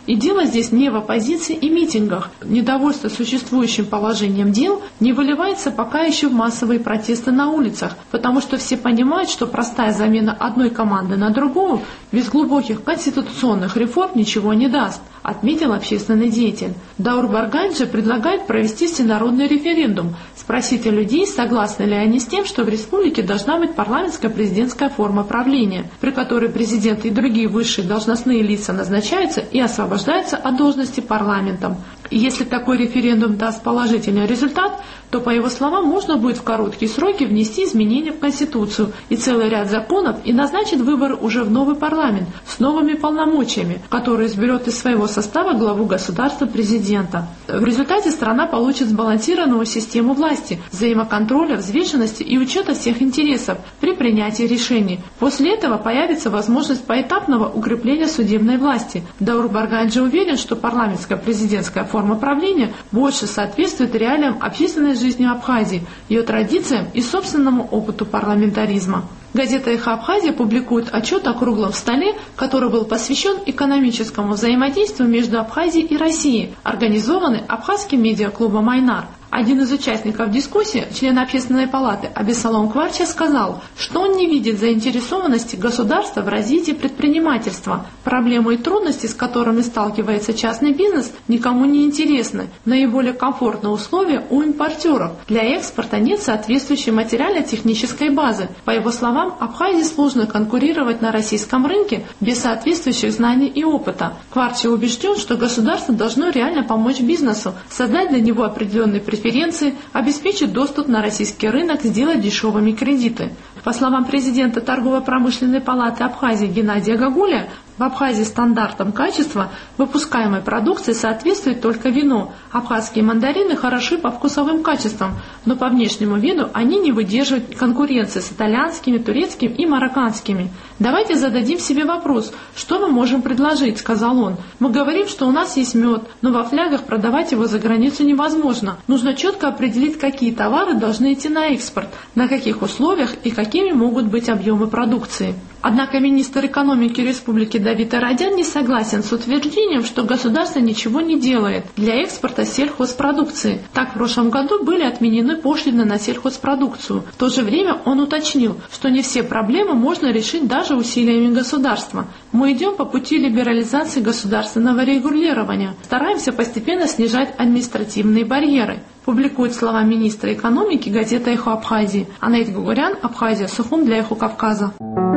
И дело здесь не в оппозиции и митингах. Недовольство существующим положением дел не выливается пока еще в массовые протесты на улицах, потому что все понимают, что простая замена одной команды на другую без глубоких конституционных реформ ничего не даст, отметил общественный деятель. Даур Барганджи предлагает провести всенародный референдум, спросить у людей, согласны ли они с тем, что в республике должна быть парламентская президентская форма правления, при которой президент и другие высшие должностные лица назначаются и освобождаются от должности парламентом. И если такой референдум даст положительный результат, то, по его словам, можно будет в короткие сроки внести изменения в Конституцию и целый ряд законов и назначить выборы уже в новый парламент с новыми полномочиями, который изберет из своего состава главу государства президента. В результате страна получит сбалансированную систему власти, взаимоконтроля, взвешенности и учета всех интересов при принятии решений. После этого появится возможность поэтапного укрепления судебной власти. Даур Барганджи уверен, что парламентская президентская форма правления больше соответствует реалиям общественной жизни Абхазии, ее традициям и собственному опыту парламентаризма. Газета «Эхо Абхазия» публикует отчет о круглом столе, который был посвящен экономическому взаимодействию между Абхазией и Россией, организованный Абхазским медиаклубом «Айнар». Один из участников дискуссии, член Общественной палаты Абисалом Кварча, сказал, что он не видит заинтересованности государства в развитии предпринимательства. Проблемы и трудности, с которыми сталкивается частный бизнес, никому не интересны. Наиболее комфортные условия у импортеров. Для экспорта нет соответствующей материально-технической базы. По его словам, Абхазии сложно конкурировать на российском рынке без соответствующих знаний и опыта. Кварча убежден, что государство должно реально помочь бизнесу, создать для него определенные преференции, обеспечить доступ на российский рынок, сделать дешевыми кредиты. По словам президента Торгово-промышленной палаты Абхазии Геннадия Гагуля, в Абхазии стандартам качества выпускаемой продукции соответствует только вино. Абхазские мандарины хороши по вкусовым качествам, но по внешнему виду они не выдерживают конкуренции с итальянскими, турецкими и марокканскими. «Давайте зададим себе вопрос, что мы можем предложить», — сказал он. «Мы говорим, что у нас есть мед, но во флягах продавать его за границу невозможно. Нужно четко определить, какие товары должны идти на экспорт, на каких условиях и какими могут быть объемы продукции». Однако министр экономики Республики Давид Арадян не согласен с утверждением, что государство ничего не делает для экспорта сельхозпродукции. Так, в прошлом году были отменены пошлины на сельхозпродукцию. В то же время он уточнил, что не все проблемы можно решить даже усилиями государства. Мы идем по пути либерализации государственного регулирования, стараемся постепенно снижать административные барьеры. Публикует слова министра экономики газета «Эхо Абхазии». Анаит Гугурян, Абхазия, Сухум для «Эхо Кавказа».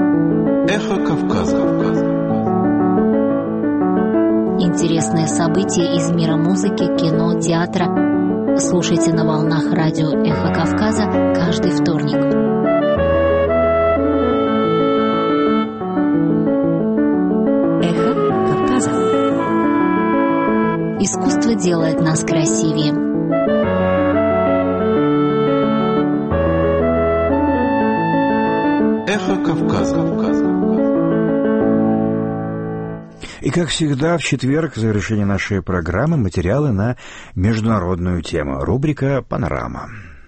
Эхо Кавказа. Интересные события из мира музыки, кино, театра. Слушайте на волнах радио «Эхо Кавказа» каждый вторник. Эхо Кавказа. Искусство делает нас красивее. Эхо Кавказа. И, как всегда, в четверг, в завершении нашей программы, материалы на международную тему. Рубрика «Панорама».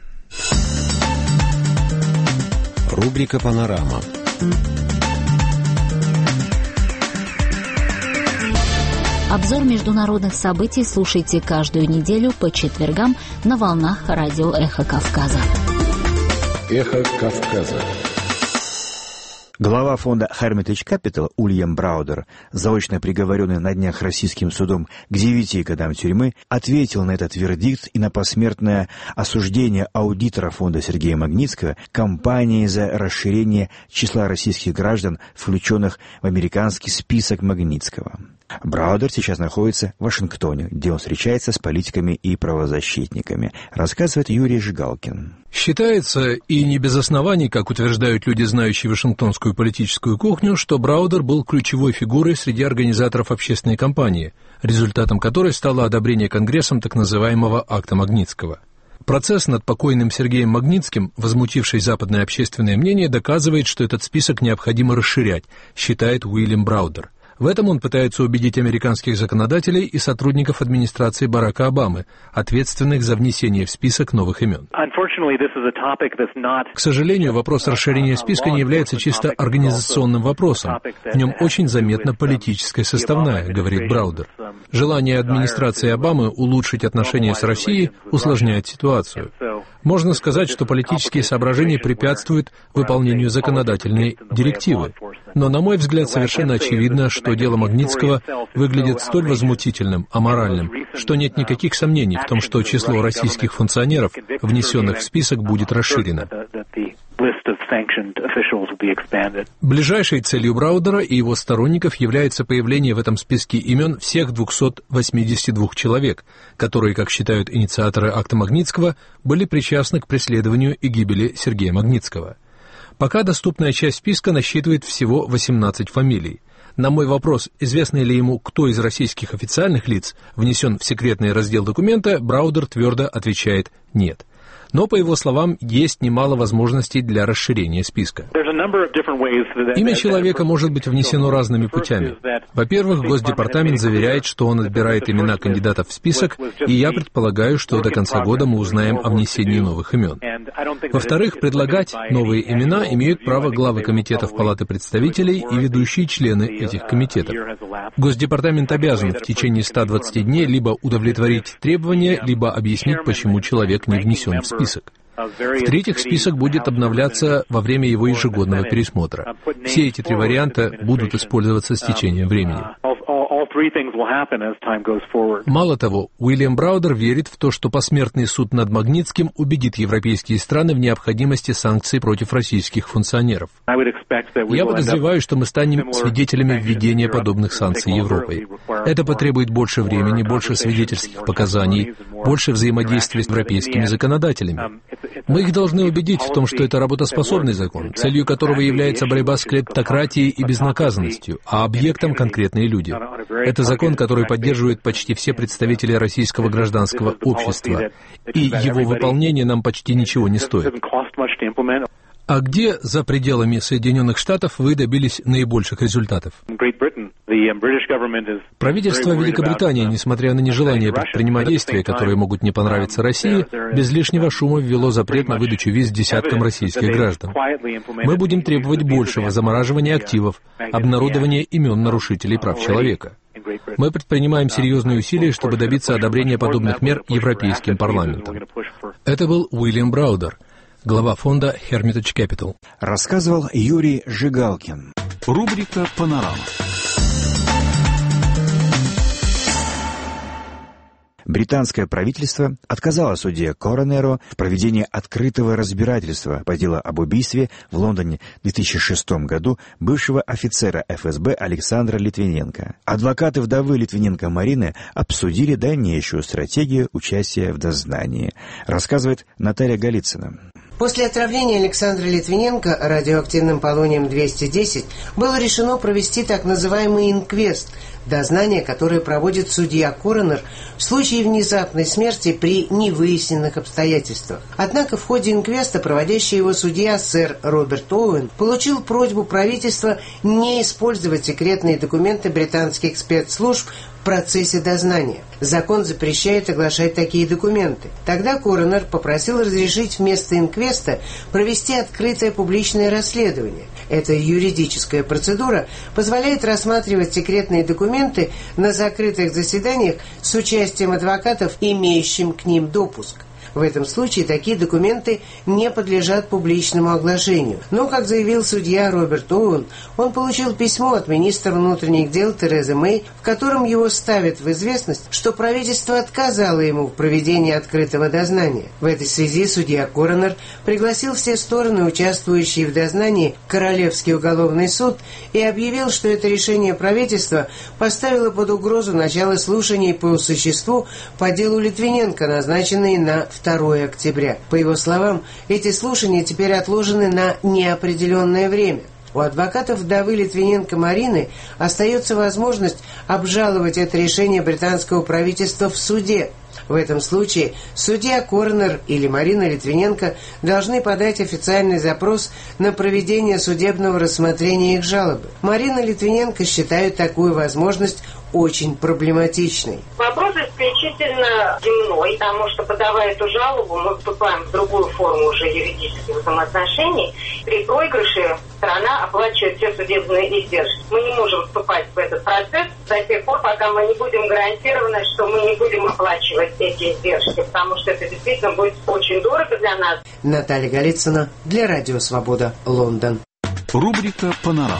Рубрика «Панорама». Обзор международных событий слушайте каждую неделю по четвергам на волнах радио «Эхо Кавказа». «Эхо Кавказа». Глава фонда Hermitage Capital Уильям Браудер, заочно приговоренный на днях российским судом к девяти годам тюрьмы, ответил на этот вердикт и на посмертное осуждение аудитора фонда Сергея Магнитского компании за расширение числа российских граждан, включенных в американский список Магнитского. Браудер сейчас находится в Вашингтоне, где он встречается с политиками и правозащитниками, рассказывает Юрий Жигалкин. Считается, и не без оснований, как утверждают люди, знающие вашингтонскую политическую кухню, что Браудер был ключевой фигурой среди организаторов общественной кампании, результатом которой стало одобрение Конгрессом так называемого акта Магнитского. Процесс над покойным Сергеем Магнитским, возмутивший западное общественное мнение, доказывает, что этот список необходимо расширять, считает Уильям Браудер. В этом он пытается убедить американских законодателей и сотрудников администрации Барака Обамы, ответственных за внесение в список новых имен. К сожалению, вопрос расширения списка не является чисто организационным вопросом. В нем очень заметна политическая составная, говорит Браудер. Желание администрации Обамы улучшить отношения с Россией усложняет ситуацию. Можно сказать, что политические соображения препятствуют выполнению законодательной директивы. Но, на мой взгляд, совершенно очевидно, что дело Магнитского выглядит столь возмутительным, аморальным, что нет никаких сомнений в том, что число российских функционеров, внесенных в список, будет расширено. Ближайшей целью Браудера и его сторонников является появление в этом списке имен всех двухсот восьмидесяти двух человек, которые, как считают инициаторы акта Магнитского, были причастны к преследованию и гибели Сергея Магнитского. Пока доступная часть списка насчитывает всего восемнадцать фамилий. На мой вопрос, известно ли ему, кто из российских официальных лиц внесен в секретный раздел документа, Браудер твердо отвечает «нет». Но, по его словам, есть немало возможностей для расширения списка. Имя человека может быть внесено разными путями. Во-первых, Госдепартамент заверяет, что он отбирает имена кандидатов в список, и я предполагаю, что до конца года мы узнаем о внесении новых имен. Во-вторых, предлагать новые имена имеют право главы комитетов Палаты представителей и ведущие члены этих комитетов. Госдепартамент обязан в течение ста двадцати дней либо удовлетворить требования, либо объяснить, почему человек не внесен в список. В-третьих, список будет обновляться во время его ежегодного пересмотра. Все эти три варианта будут использоваться с течением времени. Мало того, Уильям Браудер верит в то, что посмертный суд над Магнитским убедит европейские страны в необходимости санкций против российских функционеров. Я подозреваю, что мы станем свидетелями введения подобных санкций Европой. Это потребует больше времени, больше свидетельских показаний, больше взаимодействия с европейскими законодателями. Мы их должны убедить в том, что это работоспособный закон, целью которого является борьба с клептократией и безнаказанностью, а объектом конкретные люди. Это закон, который поддерживают почти все представители российского гражданского общества, и его выполнение нам почти ничего не стоит. А где за пределами Соединенных Штатов вы добились наибольших результатов? Правительство Великобритании, несмотря на нежелание предпринимать действия, которые могут не понравиться России, без лишнего шума ввело запрет на выдачу виз десяткам российских граждан. Мы будем требовать большего замораживания активов, обнародования имен нарушителей прав человека. Мы предпринимаем серьезные усилия, чтобы добиться одобрения подобных мер Европейским парламентом. Это был Уильям Браудер, глава фонда Hermitage Capital. Рассказывал Юрий Жигалкин. Рубрика «Панорама». Британское правительство отказало судье Коронеру в проведении открытого разбирательства по делу об убийстве в Лондоне в две тысячи шестом году бывшего офицера эф эс бэ Александра Литвиненко. Адвокаты вдовы Литвиненко Марины обсудили дальнейшую стратегию участия в дознании, рассказывает Наталья Голицына. После отравления Александра Литвиненко радиоактивным полонием двести десять было решено провести так называемый инквест, дознание, которое проводит судья Коронер в случае внезапной смерти при невыясненных обстоятельствах. Однако в ходе инквеста проводящий его судья сэр Роберт Оуэн получил просьбу правительства не использовать секретные документы британских спецслужб в процессе дознания. Закон запрещает оглашать такие документы. Тогда Коронер попросил разрешить вместо инквеста провести открытое публичное расследование. Эта юридическая процедура позволяет рассматривать секретные документы на закрытых заседаниях с участием адвокатов, имеющим к ним допуск. В этом случае такие документы не подлежат публичному оглашению. Но, как заявил судья Роберт Оуэн, он получил письмо от министра внутренних дел Терезы Мэй, в котором его ставят в известность, что правительство отказало ему в проведении открытого дознания. В этой связи судья Коронер пригласил все стороны, участвующие в дознании, Королевский уголовный суд и объявил, что это решение правительства поставило под угрозу начало слушаний по существу по делу Литвиненко, назначенные на второе октября. По его словам, эти слушания теперь отложены на неопределенное время. У адвокатов вдовы Литвиненко Марины остается возможность обжаловать это решение британского правительства в суде. В этом случае судья Коронер или Марина Литвиненко должны подать официальный запрос на проведение судебного рассмотрения их жалобы. Марина Литвиненко считает такую возможность очень проблематичной. Вопрос исключительно земной, потому что, подавая эту жалобу, мы вступаем в другую форму уже юридических взаимоотношений. При проигрыше сторона оплачивает все судебные издержки. Мы не можем вступать в этот процесс до тех пор, пока мы не будем гарантированы, что мы не будем оплачивать эти издержки, потому что это действительно будет очень дорого для нас. Наталья Голицына для Радио Свобода, Лондон. Рубрика «Панорама».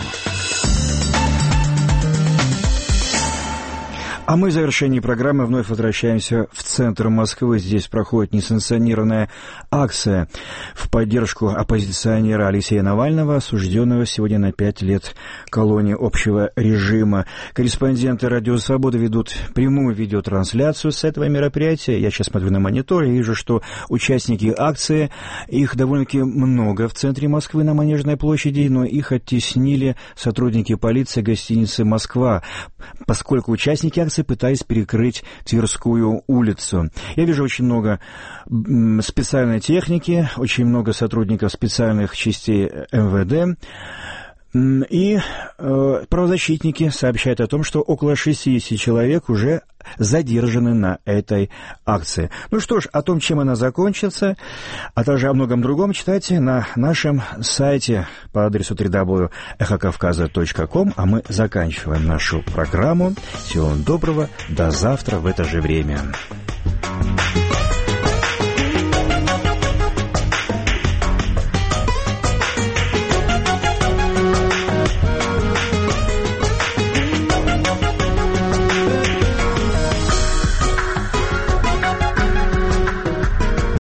А мы в завершении программы вновь возвращаемся в центр Москвы. Здесь проходит несанкционированная акция в поддержку оппозиционера Алексея Навального, осужденного сегодня на пять лет колонии общего режима. Корреспонденты «Радио Свобода» ведут прямую видеотрансляцию с этого мероприятия. Я сейчас смотрю на монитор и вижу, что участники акции, их довольно-таки много в центре Москвы на Манежной площади, но их оттеснили сотрудники полиции гостиницы «Москва», поскольку участники акции пытаясь перекрыть Тверскую улицу. Я вижу очень много специальной техники, очень много сотрудников специальных частей эм вэ дэ. И э, правозащитники сообщают о том, что около шестьдесят человек уже задержаны на этой акции. Ну что ж, о том, чем она закончится, а также о многом другом читайте на нашем сайте по адресу дабл ю дабл ю дабл ю точка эхо кавказа точка ком. А мы заканчиваем нашу программу. Всего вам доброго. До завтра в это же время.